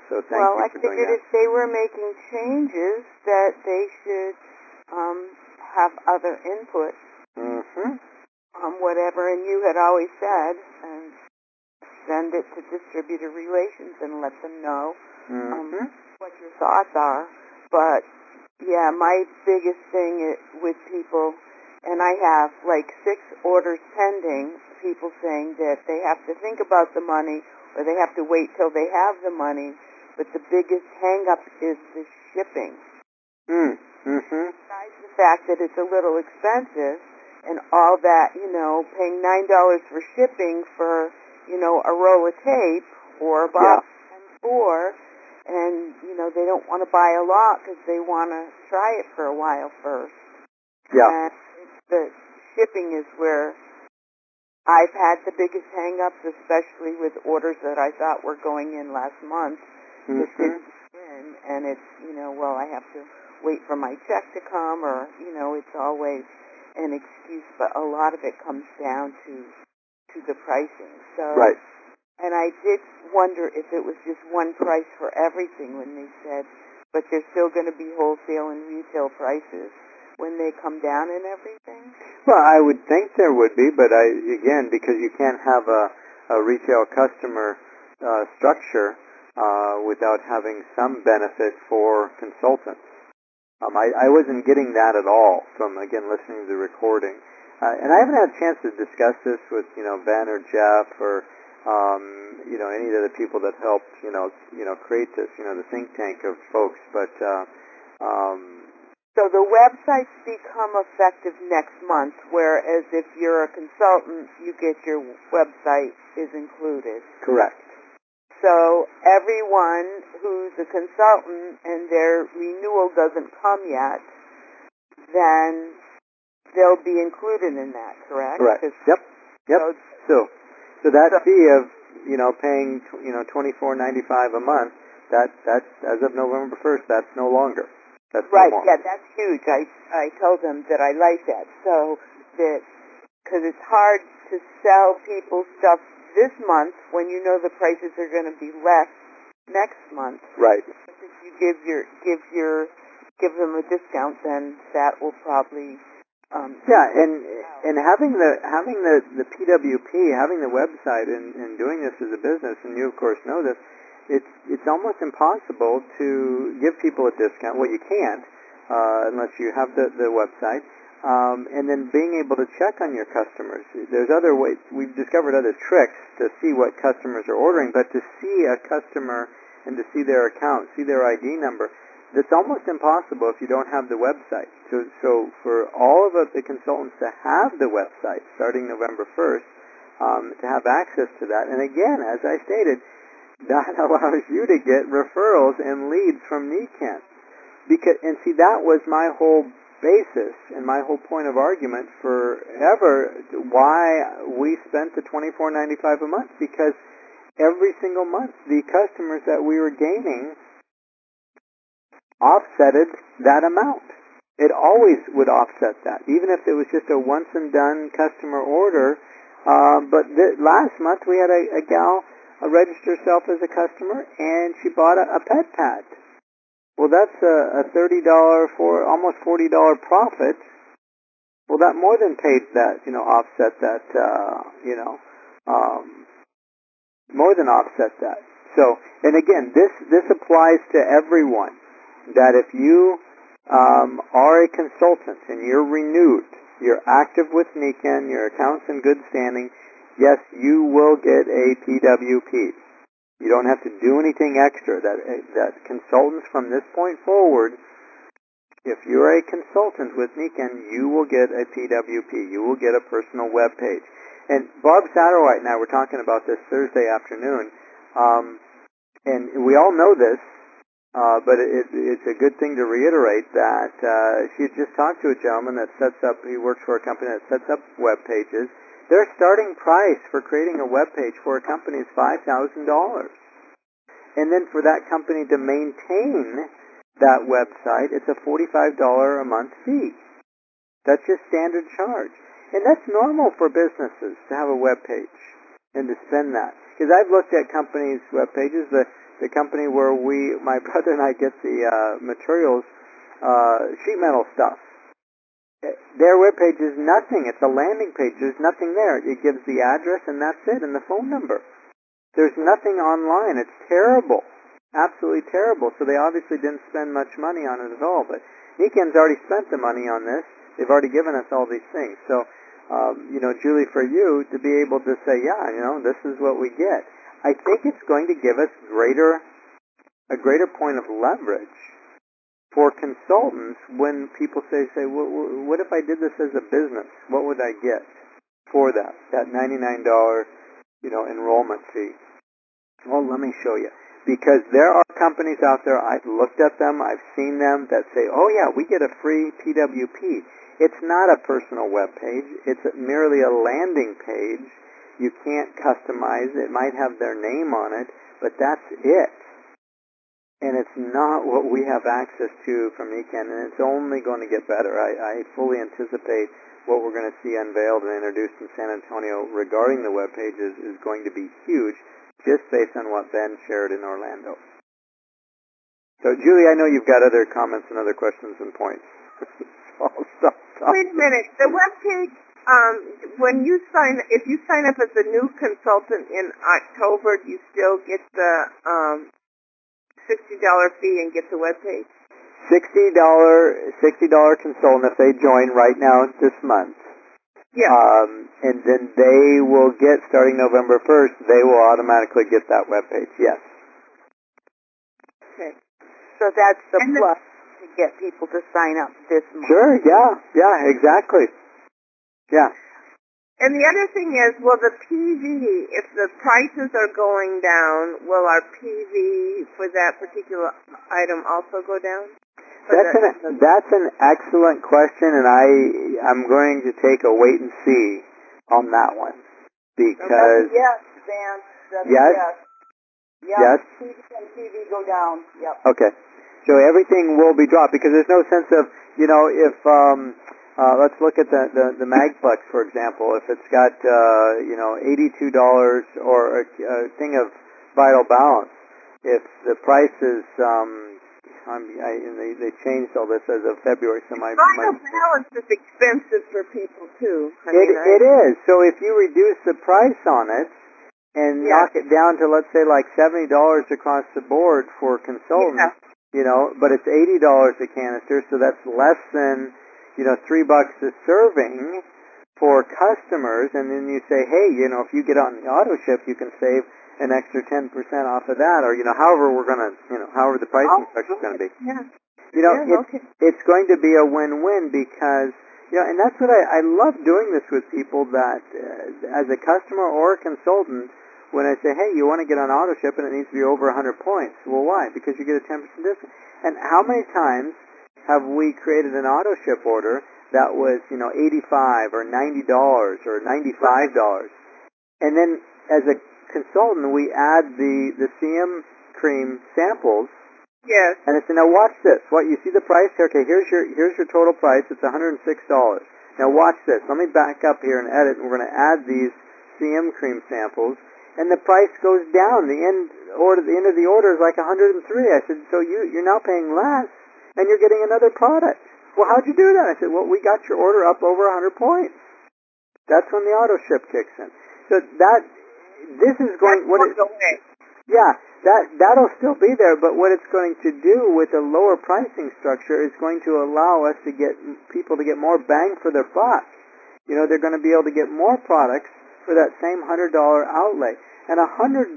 Speaker 2: So thank
Speaker 3: Well,
Speaker 2: you
Speaker 3: I
Speaker 2: for doing
Speaker 3: figured
Speaker 2: that.
Speaker 3: if they were making changes, that they should have other input
Speaker 2: Mm-hmm.
Speaker 3: on whatever. And you had always said, and send it to distributor relations and let them know
Speaker 2: Mm-hmm.
Speaker 3: what your thoughts are. But yeah, my biggest thing with people, and I have like 6 orders pending, people saying that they have to think about the money or they have to wait till they have the money. But the biggest hang-up is the shipping.
Speaker 2: Mm-hmm.
Speaker 3: Besides the fact that it's a little expensive and all that, paying $9 for shipping for, a roll of tape or a box and 4, and, they don't want to buy a lot because they want to try it for a while first.
Speaker 2: Yeah.
Speaker 3: And the shipping is where I've had the biggest hang-ups, especially with orders that I thought were going in last month that didn't come in, and it's, well, I have to wait for my check to come, or, it's always an excuse, but a lot of it comes down to the pricing. So,
Speaker 2: Right.
Speaker 3: and I did wonder if it was just one price for everything when they said, but there's still going to be wholesale and retail prices when they come down and everything?
Speaker 2: Well, I would think there would be, but again, because you can't have a retail customer structure without having some benefit for consultants. I wasn't getting that at all from, again, listening to the recording. And I haven't had a chance to discuss this with, Ben or Jeff or, any of the people that helped, create this, the think tank of folks. But,
Speaker 3: so the websites become effective next month, whereas if you're a consultant, you get your website is included.
Speaker 2: correct.
Speaker 3: So everyone who's a consultant and their renewal doesn't come yet, then they'll be included in that, correct?
Speaker 2: Correct. Yep. So that fee of, paying, $24.95 a month, that as of November 1st, that's no longer. That's
Speaker 3: right.
Speaker 2: No more.
Speaker 3: Yeah, that's huge. I told them that I like that. So that, because it's hard to sell people stuff this month when you know the prices are going to be less next month.
Speaker 2: Right.
Speaker 3: But if you give them a discount, then that will probably
Speaker 2: and having the PWP, having the website and doing this as a business, and you of course know this, it's almost impossible to give people a discount. Well, you can't unless you have the website. And then being able to check on your customers. There's other ways. We've discovered other tricks to see what customers are ordering, but to see a customer and to see their account, see their ID number, that's almost impossible if you don't have the website. So for all of the consultants to have the website starting November 1st, to have access to that, and again, as I stated, that allows you to get referrals and leads from NECANN. And see, that was my whole basis and my whole point of argument forever why we spent the $24.95 a month, because every single month the customers that we were gaining offsetted that amount. It always would offset that, even if it was just a once and done customer order. But last month we had a gal register herself as a customer, and she bought a pet pad. Well, that's a $30 for almost $40 profit. Well, that more than paid that, offset that, more than offset that. So, and again, this applies to everyone. That if you are a consultant and you're renewed, you're active with NECANN, your account's in good standing, yes, you will get a PWP. You don't have to do anything extra. That consultants from this point forward, if you're a consultant with NECANN, you will get a PWP. You will get a personal web page. And Barb Satterwhite and I were talking about this Thursday afternoon, and we all know this, but it's a good thing to reiterate that she had just talked to a gentleman that he works for a company that sets up web pages. Their starting price for creating a web page for a company is $5,000. And then for that company to maintain that website, it's a $45 a month fee. That's your standard charge. And that's normal for businesses to have a web page and to spend that. Because I've looked at companies' web pages, the the company where my brother and I get the materials, sheet metal stuff. Their webpage is nothing. It's a landing page. There's nothing there. It gives the address and that's it, and the phone number. There's nothing online. It's terrible. Absolutely terrible. So they obviously didn't spend much money on it at all. But Niken's already spent the money on this. They've already given us all these things. So, Julie, for you to be able to say, yeah, this is what we get, I think it's going to give us a greater point of leverage for consultants when people say, what if I did this as a business? What would I get for that $99, enrollment fee? Well, let me show you. Because there are companies out there, I've looked at them, I've seen them, that say, oh yeah, we get a free PWP. It's not a personal web page. It's merely a landing page. You can't customize it. It might have their name on it, but that's it. And it's not what we have access to from Niken, and it's only going to get better. I fully anticipate what we're going to see unveiled and introduced in San Antonio regarding the web pages is going to be huge, just based on what Ben shared in Orlando. So, Julie, I know you've got other comments and other questions and points. So I'll stop.
Speaker 3: Wait a minute. The web page, if you sign up as a new consultant in October, do you still get the $60 fee and get the web page?
Speaker 2: $60 consultant if they join right now this month.
Speaker 3: Yeah.
Speaker 2: And then they will get, starting November 1st, they will automatically get that web page. Yes.
Speaker 3: Okay. So that's the plus to get people to sign up this month.
Speaker 2: Sure. Yeah. Exactly. Yeah.
Speaker 3: And the other thing is, will the PV, if the prices are going down, will our PV for that particular item also go down?
Speaker 2: That's an excellent question, and I'm going to take a wait and see on that one. Because...
Speaker 1: Yes, Dan.
Speaker 2: Yes?
Speaker 1: Yes. TV and TV go down. Yep.
Speaker 2: Okay. So everything will be dropped, because there's no sense of, if... let's look at the Magplex, for example. If it's got, $82 or a thing of Vital Balance, if the price is, they changed all this as of February, so my
Speaker 3: Vital Balance is expensive for people too.
Speaker 2: It is. So if you reduce the price on it and knock it down to, let's say, like $70 across the board for consultants, but it's $80 a canister, so that's less than $3 a serving for customers, and then you say, hey, if you get on the auto ship, you can save an extra 10% off of that, or however we're going to, however the pricing structure is going to be. It's going to be a win-win because, and that's what I love doing this with people that, as a customer or a consultant, when I say, hey, you want to get on auto ship and it needs to be over 100 points. Well, why? Because you get a 10% discount. And how many times have we created an auto ship order that was, $85 or $90 or $95, and then as a consultant we add the CM cream samples.
Speaker 3: Yes.
Speaker 2: And I say, now watch this. What you see the price here? Okay, here's your total price. It's $106. Now watch this. Let me back up here and edit. And we're going to add these CM cream samples, and the price goes down. The end of the order is like $103. I said, so you're now paying less, and you're getting another product. Well, how'd you do that? I said, well, we got your order up over 100 points. That's when the auto ship kicks in. So this is going... that'll still be there, but what it's going to do with a lower pricing structure is going to allow us to get people to get more bang for their buck. They're going to be able to get more products for that same $100 outlay. And a $100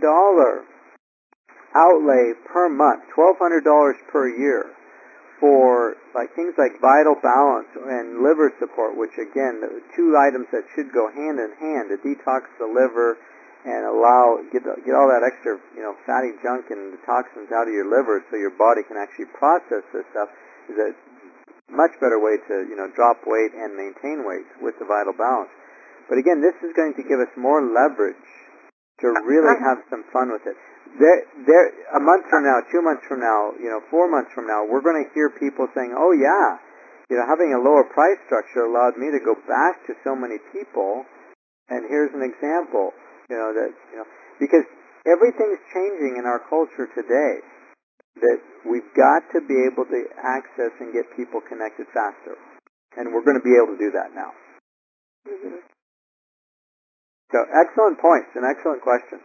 Speaker 2: outlay per month, $1,200 per year, for things like Vital Balance and liver support, which again, the two items that should go hand in hand, to detox the liver and get all that extra, fatty junk and the toxins out of your liver so your body can actually process this stuff, is a much better way to, drop weight and maintain weight with the Vital Balance. But again, this is going to give us more leverage to really have some fun with it. A month from now, 2 months from now, 4 months from now, we're going to hear people saying, oh yeah, having a lower price structure allowed me to go back to so many people, and here's an example, because everything's changing in our culture today. That we've got to be able to access and get people connected faster. And we're going to be able to do that now.
Speaker 3: Mm-hmm.
Speaker 2: So, excellent points and excellent question.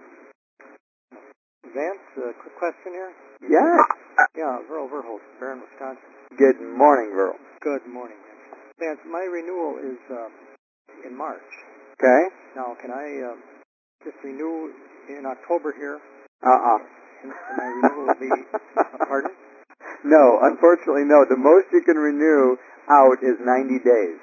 Speaker 4: Vance, a quick question here.
Speaker 2: Yeah.
Speaker 4: Yeah, Verl Verholst, Barron, Wisconsin.
Speaker 2: Good morning, Verl.
Speaker 4: Good morning, Vance. My renewal is in March.
Speaker 2: Okay.
Speaker 4: Now, can I just renew in October here? And my renewal will be, pardon?
Speaker 2: No, unfortunately, no. The most you can renew out is 90 days.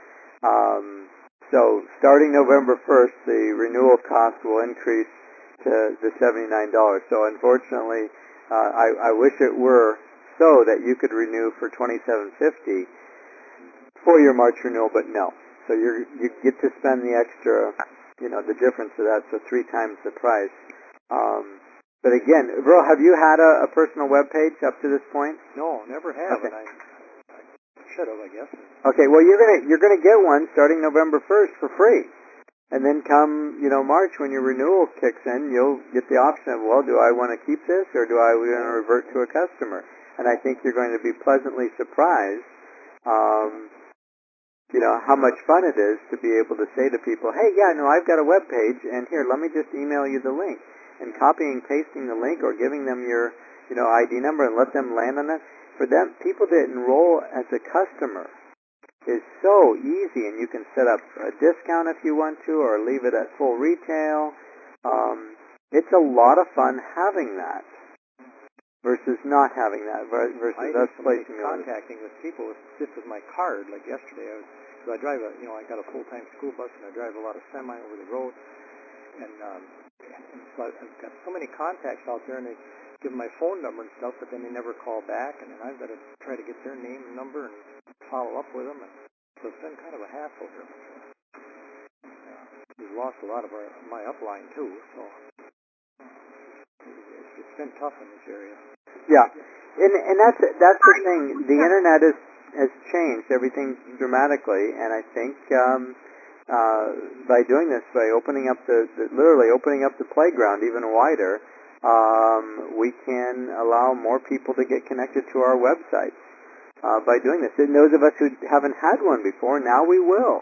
Speaker 2: So starting November 1st, the renewal cost will increase to the $79. So unfortunately, I wish it were so that you could renew for $27.50 for your March renewal, but no. So you get to spend the extra, the difference of that, so 3 times the price. But again, Verl, have you had a personal web page up to this point?
Speaker 4: No, never have,
Speaker 2: Okay.
Speaker 4: and I should have, I guess.
Speaker 2: Okay, well you're gonna get one starting November 1st for free, and then come March when your renewal kicks in, you'll get the option of, well, do I want to keep this or do I want to revert to a customer? And I think you're going to be pleasantly surprised, how much fun it is to be able to say to people, hey, yeah, no, I've got a web page, and here, let me just email you the link. And copying, pasting the link, or giving them your, ID number and let them land on it. For them, people to enroll as a customer is so easy, and you can set up a discount if you want to, or leave it at full retail. It's a lot of fun having that versus not having that, versus us placing
Speaker 4: contacting with people just with my card. Like yesterday, I drive I got a full-time school bus, and I drive a lot of semi over the road, and so I've got so many contacts out there, and they give my phone number and stuff, but then they never call back, and then I've got to try to get their name and number and follow up with them, and so it's been kind of a hassle here. We've lost a lot of my upline too, so it's been tough in this area.
Speaker 2: Yeah, and that's the thing. The internet has changed everything dramatically, and I think by doing this, by opening up literally opening up the playground even wider, we can allow more people to get connected to our websites by doing this. And those of us who haven't had one before, now we will.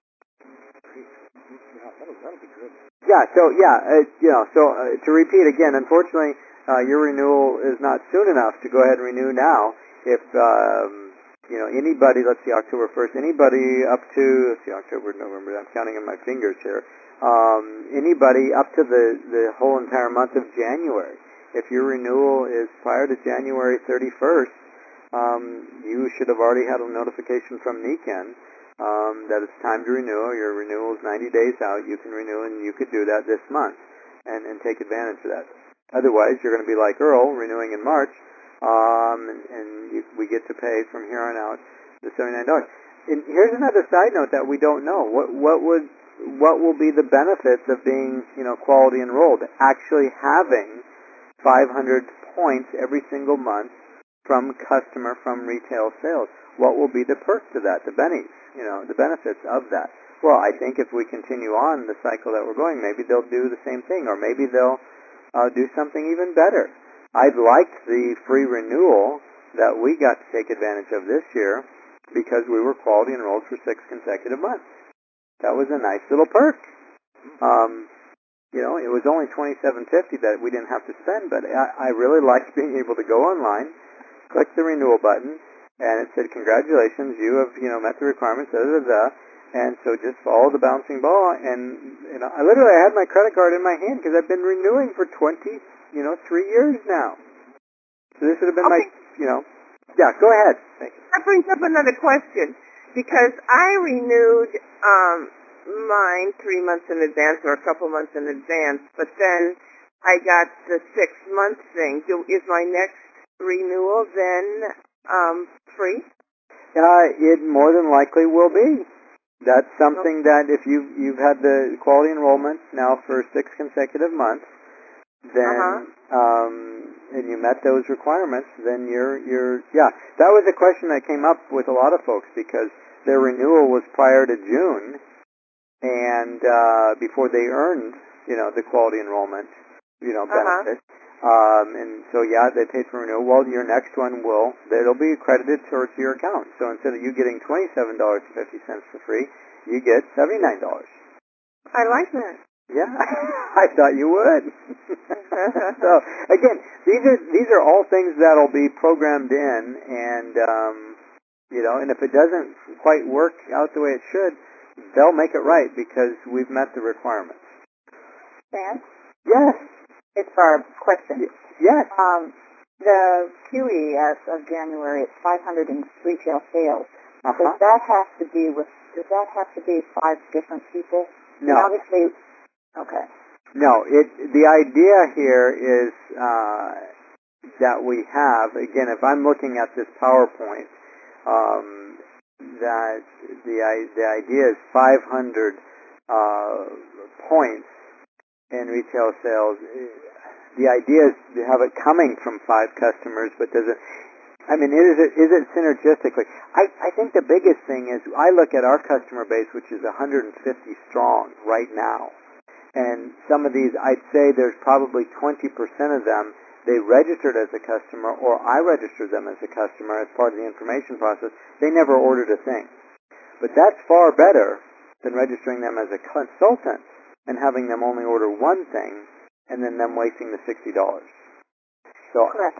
Speaker 4: Yeah, that'll be good.
Speaker 2: Yeah. So to repeat again, unfortunately, your renewal is not soon enough to go ahead and renew now. If anybody, let's see, October 1st, anybody up to, October, November, I'm counting on my fingers here, anybody up to the whole entire month of January. If your renewal is prior to January 31st, you should have already had a notification from NECAN that it's time to renew. Your renewal is 90 days out. You can renew, and you could do that this month and take advantage of that. Otherwise, you're going to be like Earl, renewing in March, we get to pay from here on out the $79. And here's another side note that we don't know. What will be the benefits of being, quality enrolled? Actually having 500 points every single month from retail sales. What will be the perks of that? The bennies, the benefits of that. Well, I think if we continue on the cycle that we're going, maybe they'll do the same thing, or maybe they'll do something even better. I'd liked the free renewal that we got to take advantage of this year because we were quality enrolled for 6 consecutive months. That was a nice little perk. It was only $27.50 that we didn't have to spend, but I really liked being able to go online, click the renewal button, and it said, congratulations, you have, met the requirements, and so just follow the bouncing ball, and, I literally had my credit card in my hand because I've been renewing for 3 years now. So this would have been yeah, go ahead. Thank you.
Speaker 3: That brings up another question, because I renewed mine 3 months in advance or a couple months in advance, but then I got the 6-month thing. Is my next renewal then free?
Speaker 2: It more than likely will be. That's something that if you've had the quality enrollment now for 6 consecutive months, then and you met those requirements, then you're that was a question that came up with a lot of folks because their renewal was prior to June and before they earned the quality enrollment, benefit. And so, yeah, they paid for renewal. Well, your next one it'll be accredited towards your account. So instead of you getting $27.50 for free, you get $79.
Speaker 3: I like that.
Speaker 2: Yeah, I thought you would. So again, these are all things that'll be programmed in, and and if it doesn't quite work out the way it should, they'll make it right because we've met the requirements.
Speaker 1: Stan?
Speaker 2: Yes.
Speaker 1: It's our question.
Speaker 2: Yes.
Speaker 1: The QE as of January, it's 500 in retail sales.
Speaker 2: Uh-huh.
Speaker 1: Does that have to be 5 different people?
Speaker 2: No.
Speaker 1: And obviously, okay.
Speaker 2: No. The idea here is that we have, again, if I'm looking at this PowerPoint, that the idea is 500 points in retail sales. The idea is to have it coming from 5 customers, but is it synergistically? I think the biggest thing is I look at our customer base, which is 150 strong right now, and some of these, I'd say there's probably 20% of them, they registered as a customer, or I registered them as a customer as part of the information process. They never ordered a thing. But that's far better than registering them as a consultant and having them only order one thing and then them wasting the $60. So
Speaker 1: correct.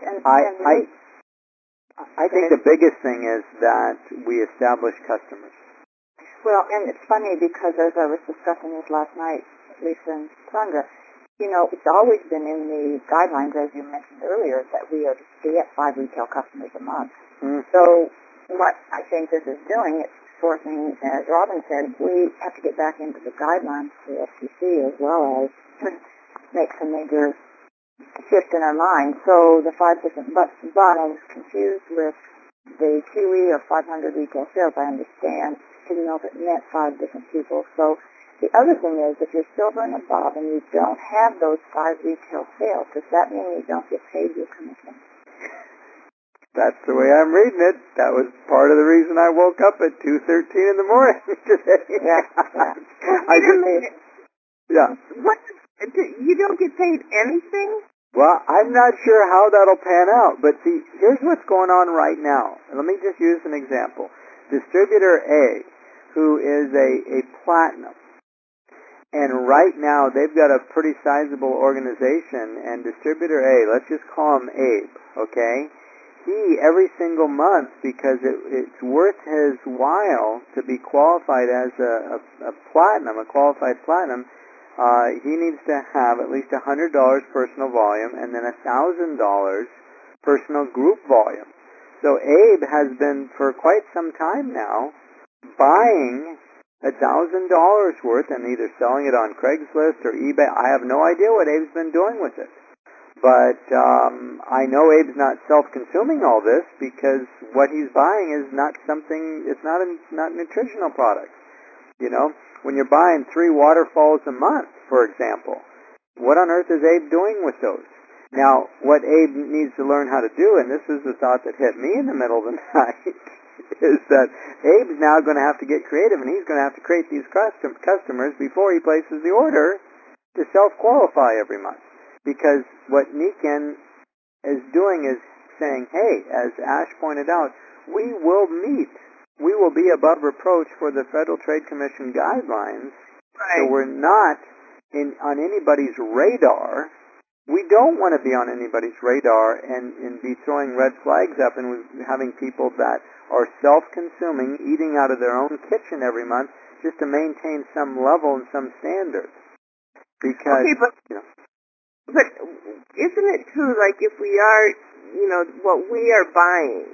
Speaker 2: I think the biggest thing is that we establish customers.
Speaker 1: Well, and it's funny because as I was discussing this last night, Lisa and Sandra, it's always been in the guidelines, as you mentioned earlier, that we are to stay at 5 retail customers a month.
Speaker 2: Mm.
Speaker 1: So what I think this is doing, it's forcing, as Robin said, we have to get back into the guidelines for FTC as well as make some major shift in our mind. So the 5 different, but I was confused with the QE of 500 retail sales. I understand. Didn't know if it meant 5 different people. So the other thing is, if you're silver and above and you don't have those 5 retail sales, does that mean you don't get paid your commission?
Speaker 2: That's the way I'm reading it. That was part of the reason I woke up at 2:13 in the morning today.
Speaker 1: Yeah.
Speaker 2: Yeah.
Speaker 3: What? You don't get paid anything?
Speaker 2: Well, I'm not sure how that'll pan out, but see, here's what's going on right now. Let me just use an example. Distributor A, who is a platinum, and right now they've got a pretty sizable organization, and Distributor A, let's just call him Abe, okay? He, every single month, because it's worth his while to be qualified as a platinum, a qualified platinum, he needs to have at least $100 personal volume and then $1,000 personal group volume. So Abe has been, for quite some time now, buying $1,000 worth and either selling it on Craigslist or eBay. I have no idea what Abe's been doing with it. But I know Abe's not self-consuming all this because what he's buying is not something, it's not nutritional products. When you're buying 3 waterfalls a month, for example, what on earth is Abe doing with those? Now, what Abe needs to learn how to do, and this is the thought that hit me in the middle of the night, is that Abe's now going to have to get creative, and he's going to have to create these customers before he places the order to self-qualify every month. Because what Niken is doing is saying, hey, as Ash pointed out, we will be above reproach for the Federal Trade Commission guidelines,
Speaker 3: Right.
Speaker 2: so we're not on anybody's radar. We don't want to be on anybody's radar and be throwing red flags up and having people that are self-consuming, eating out of their own kitchen every month just to maintain some level and some standard. Because,
Speaker 3: okay, but isn't it true, like if we are, what we are buying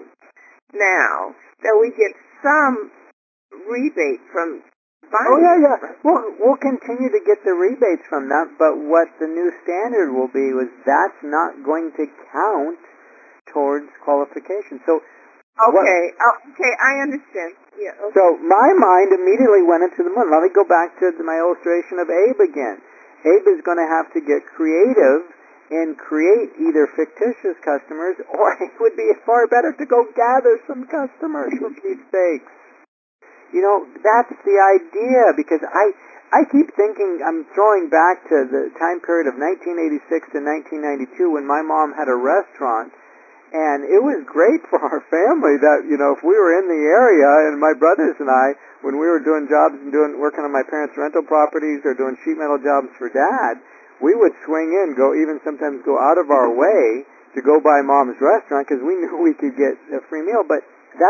Speaker 3: now, that we get some rebate from buying?
Speaker 2: Oh, yeah. We'll continue to get the rebates from that, but what the new standard will be was that's not going to count towards qualification. So,
Speaker 3: okay, I understand. Yeah. Okay.
Speaker 2: So my mind immediately went into the moon. Let me go back to my illustration of Abe again. Abe is going to have to get creative and create either fictitious customers, or it would be far better to go gather some customers, for Pete's sakes. That's the idea, because I keep thinking, I'm throwing back to the time period of 1986 to 1992 when my mom had a restaurant, and it was great for our family that, you know, if we were in the area, and my brothers and I, when we were doing jobs and working on my parents' rental properties or doing sheet metal jobs for Dad, we would swing in, sometimes go out of our way to go by Mom's restaurant because we knew we could get a free meal, but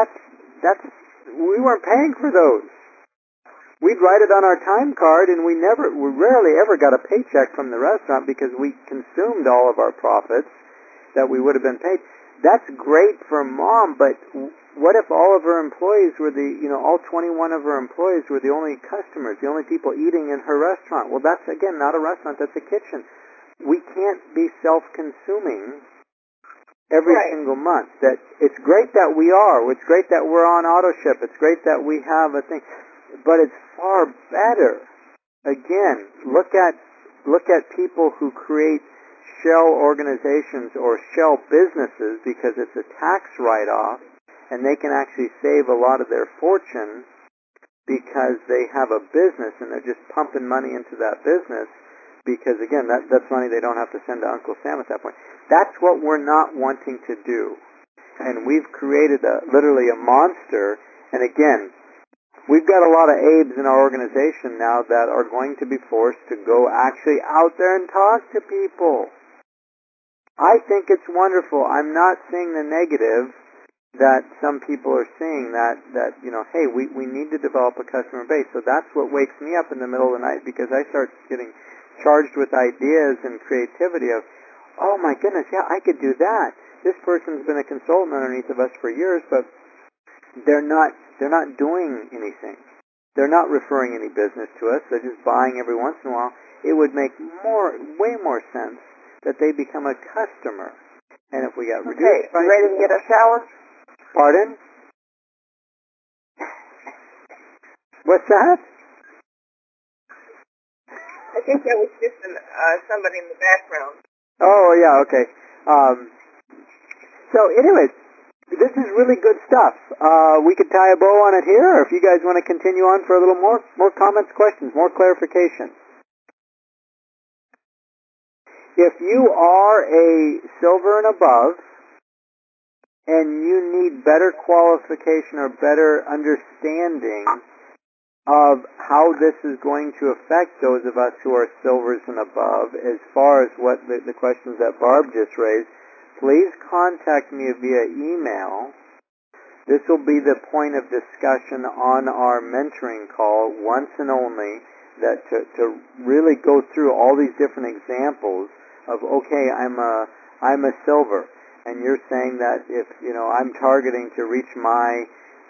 Speaker 2: we weren't paying for those. We'd write it on our time card, and we rarely ever got a paycheck from the restaurant because we consumed all of our profits that we would have been paid. That's great for Mom, but what if all of her employees were all 21 of her employees were the only customers, the only people eating in her restaurant? Well, that's, again, not a restaurant, that's a kitchen. We can't be self-consuming every single month. That it's great that we are. It's great that we're on auto ship. It's great that we have a thing. But it's far better. Again, look at people who create shell organizations or shell businesses because it's a tax write-off, and they can actually save a lot of their fortune because they have a business and they're just pumping money into that business because, again, that's money they don't have to send to Uncle Sam at that point. That's what we're not wanting to do. And we've created literally a monster. And again, we've got a lot of Abes in our organization now that are going to be forced to go actually out there and talk to people. I think it's wonderful. I'm not seeing the negative that some people are seeing that hey, we need to develop a customer base. So that's what wakes me up in the middle of the night because I start getting charged with ideas and creativity of, oh my goodness, yeah, I could do that. This person's been a consultant underneath of us for years, but they're not doing anything. They're not referring any business to us. They're just buying every once in a while. It would make way more sense that they become a customer. And if we got reduced prices...
Speaker 3: Okay, ready to get a shower?
Speaker 2: Pardon? What's that?
Speaker 3: I think that was just somebody in the background.
Speaker 2: Oh, yeah, okay. So anyways, this is really good stuff. We could tie a bow on it here, or if you guys want to continue on for a little more comments, questions, more clarification. If you are a silver and above, and you need better qualification or better understanding of how this is going to affect those of us who are silvers and above, as far as what the questions that Barb just raised, please contact me via email. This will be the point of discussion on our mentoring call, once and only, that to really go through all these different examples of, okay, I'm a silver, and you're saying that if I'm targeting to reach my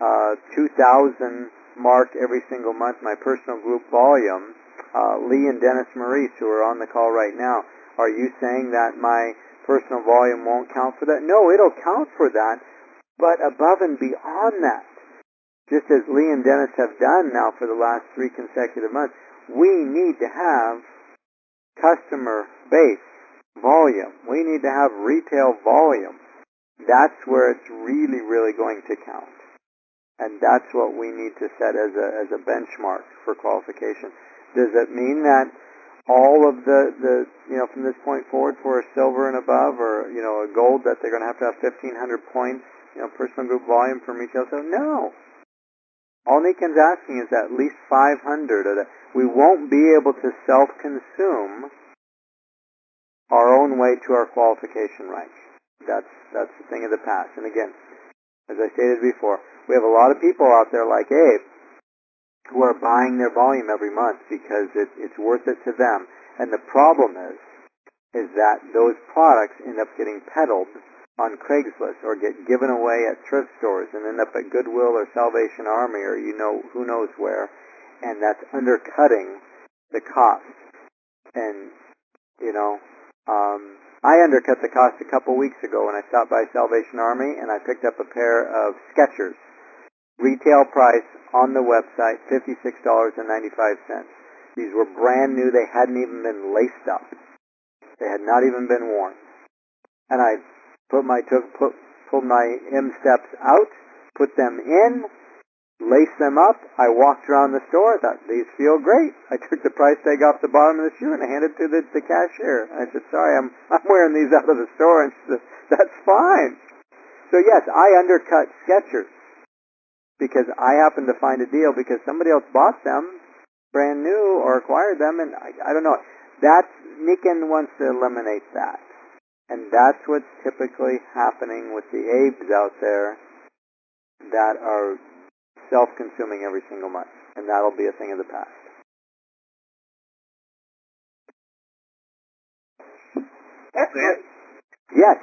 Speaker 2: 2,000 mark every single month, my personal group volume, Lee and Dennis Maurice, who are on the call right now, are you saying that my personal volume won't count for that? No, it'll count for that, but above and beyond that, just as Lee and Dennis have done now for the last 3 consecutive months, we need to have customer base volume. We need to have retail volume. That's where it's really, really going to count. And that's what we need to set as a benchmark for qualification. Does it mean that all of the from this point forward for a silver and above, or a gold, that they're going to have 1,500 points, personal group volume from retail sales? No. All Niken's asking is at least 500 of that. We won't be able to self-consume our own way to our qualification rank. That's the thing of the past. And again, as I stated before, we have a lot of people out there like Abe who are buying their volume every month because it's worth it to them. And the problem is that those products end up getting peddled on Craigslist or get given away at thrift stores and end up at Goodwill or Salvation Army or who knows where, and that's undercutting the cost. And I undercut the cost a couple weeks ago when I stopped by Salvation Army and I picked up a pair of Skechers. Retail price on the website, $56.95. These were brand new. They hadn't even been laced up. They had not even been worn. And I pulled my M-steps out, put them in, laced them up. I walked around the store. I thought, these feel great. I took the price tag off the bottom of the shoe and I handed it to the cashier. I said, sorry, I'm wearing these out of the store. And she said, that's fine. So yes, I undercut Skechers because I happened to find a deal because somebody else bought them brand new or acquired them, and I don't know. Nikken wants to eliminate that. And that's what's typically happening with the Abes out there that are self-consuming every single month. And that'll be a thing of the past.
Speaker 5: That's it.
Speaker 2: Yes.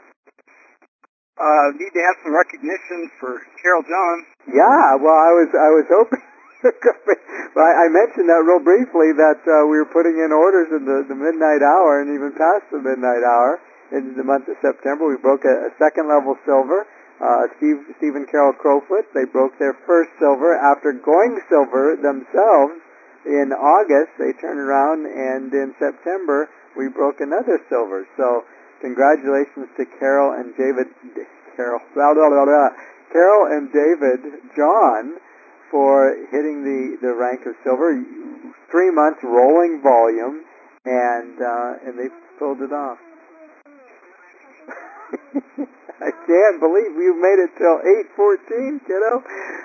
Speaker 5: Need to have some recognition for Carol John.
Speaker 2: Yeah, well, I was hoping. I mentioned that real briefly that we were putting in orders in the midnight hour and even past the midnight hour in the month of September. We broke a second level silver. Steve and Carol Crowfoot, they broke their first silver after going silver themselves in August. They turned around and in September we broke another silver. So congratulations to Carol and David John for hitting the rank of silver. 3 months rolling volume, and they pulled it off. I can't believe you made it till 8:14, kiddo.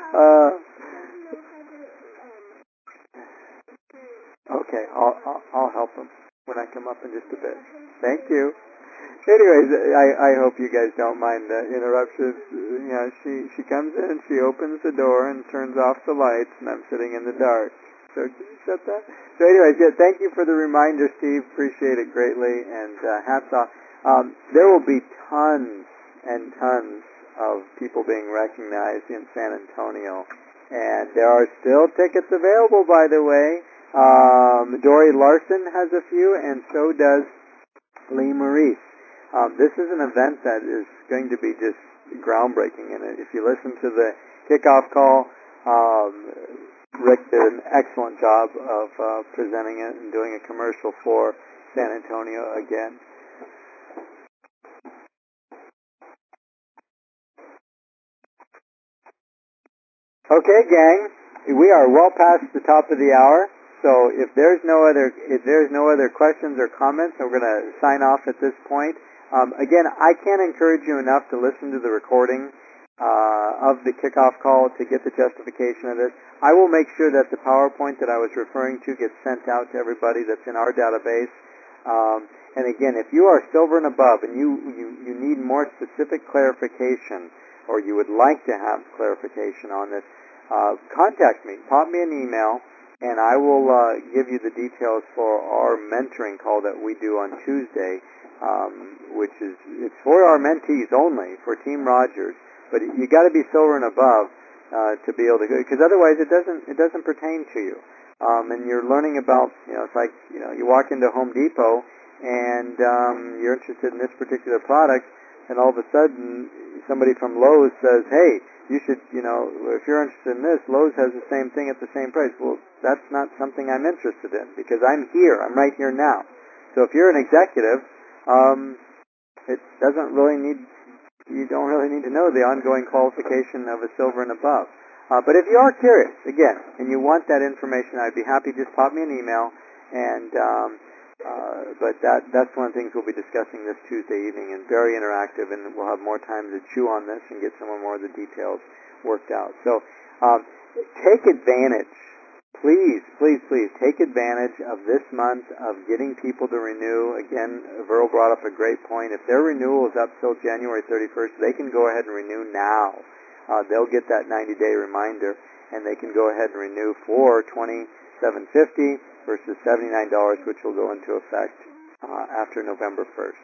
Speaker 2: Okay, I'll help him when I come up in just a bit. Thank you. Anyways, I hope you guys don't mind the interruptions. You know, she comes in, she opens the door and turns off the lights, and I'm sitting in the dark. So can you shut that? So anyways, yeah, thank you for the reminder, Steve. Appreciate it greatly, and hats off. There will be tons and tons of people being recognized in San Antonio, and there are still tickets available, by the way. Dory Larson has a few, and so does Lee Maurice. This is an event that is going to be just groundbreaking. And if you listen to the kickoff call, Rick did an excellent job of presenting it and doing a commercial for San Antonio again. Okay, gang, we are well past the top of the hour. So if there's no other questions or comments, we're going to sign off at this point. Again, I can't encourage you enough to listen to the recording of the kickoff call to get the justification of this. I will make sure that the PowerPoint that I was referring to gets sent out to everybody that's in our database. And again, if you are silver and above and you need more specific clarification, or you would like to have clarification on this, contact me. Pop me an email, and I will give you the details for our mentoring call that we do on Tuesday, which it's for our mentees only, for Team Rogers. But you got to be silver and above to be able to go, because otherwise it doesn't pertain to you. And you're learning about, it's like, you walk into Home Depot and you're interested in this particular product, and all of a sudden somebody from Lowe's says, hey, you should, if you're interested in this, Lowe's has the same thing at the same price. Well, that's not something I'm interested in, because I'm here. I'm right here now. So if you're an executive, it doesn't really you don't really need to know the ongoing qualification of a silver and above. But if you are curious, again, and you want that information, I'd be happy. Just pop me an email, and but that's one of the things we'll be discussing this Tuesday evening, and very interactive, and we'll have more time to chew on this and get some more of the details worked out. So take advantage. Please, please, please take advantage of this month of getting people to renew. Again, Verl brought up a great point. If their renewal is up till January 31st, they can go ahead and renew now. They'll get that 90-day reminder, and they can go ahead and renew for $27.50 versus $79, which will go into effect after November 1st.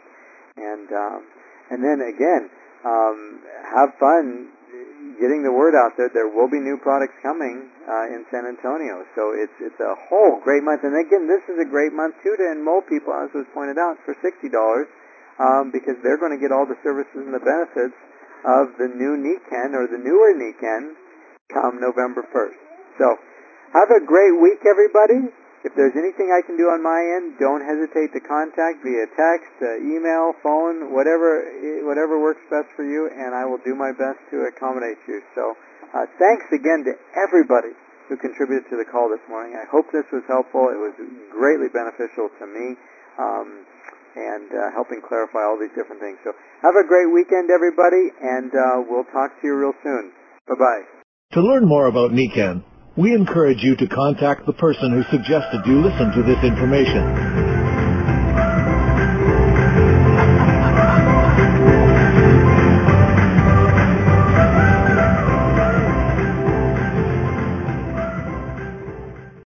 Speaker 2: And then again, have fun getting the word out there. There will be new products coming in San Antonio, so it's a whole great month. And again, this is a great month too to enroll people, as was pointed out, for $60 because they're going to get all the services and the benefits of the new Nikken or the newer Nikken come November 1st. So have a great week, everybody. If there's anything I can do on my end, don't hesitate to contact via text, email, phone, whatever works best for you, and I will do my best to accommodate you. So Thanks again to everybody who contributed to the call this morning. I hope this was helpful. It was greatly beneficial to me and helping clarify all these different things. So have a great weekend, everybody, and we'll talk to you real soon. Bye-bye.
Speaker 6: To learn more about NECAN, we encourage you to contact the person who suggested you listen to this information.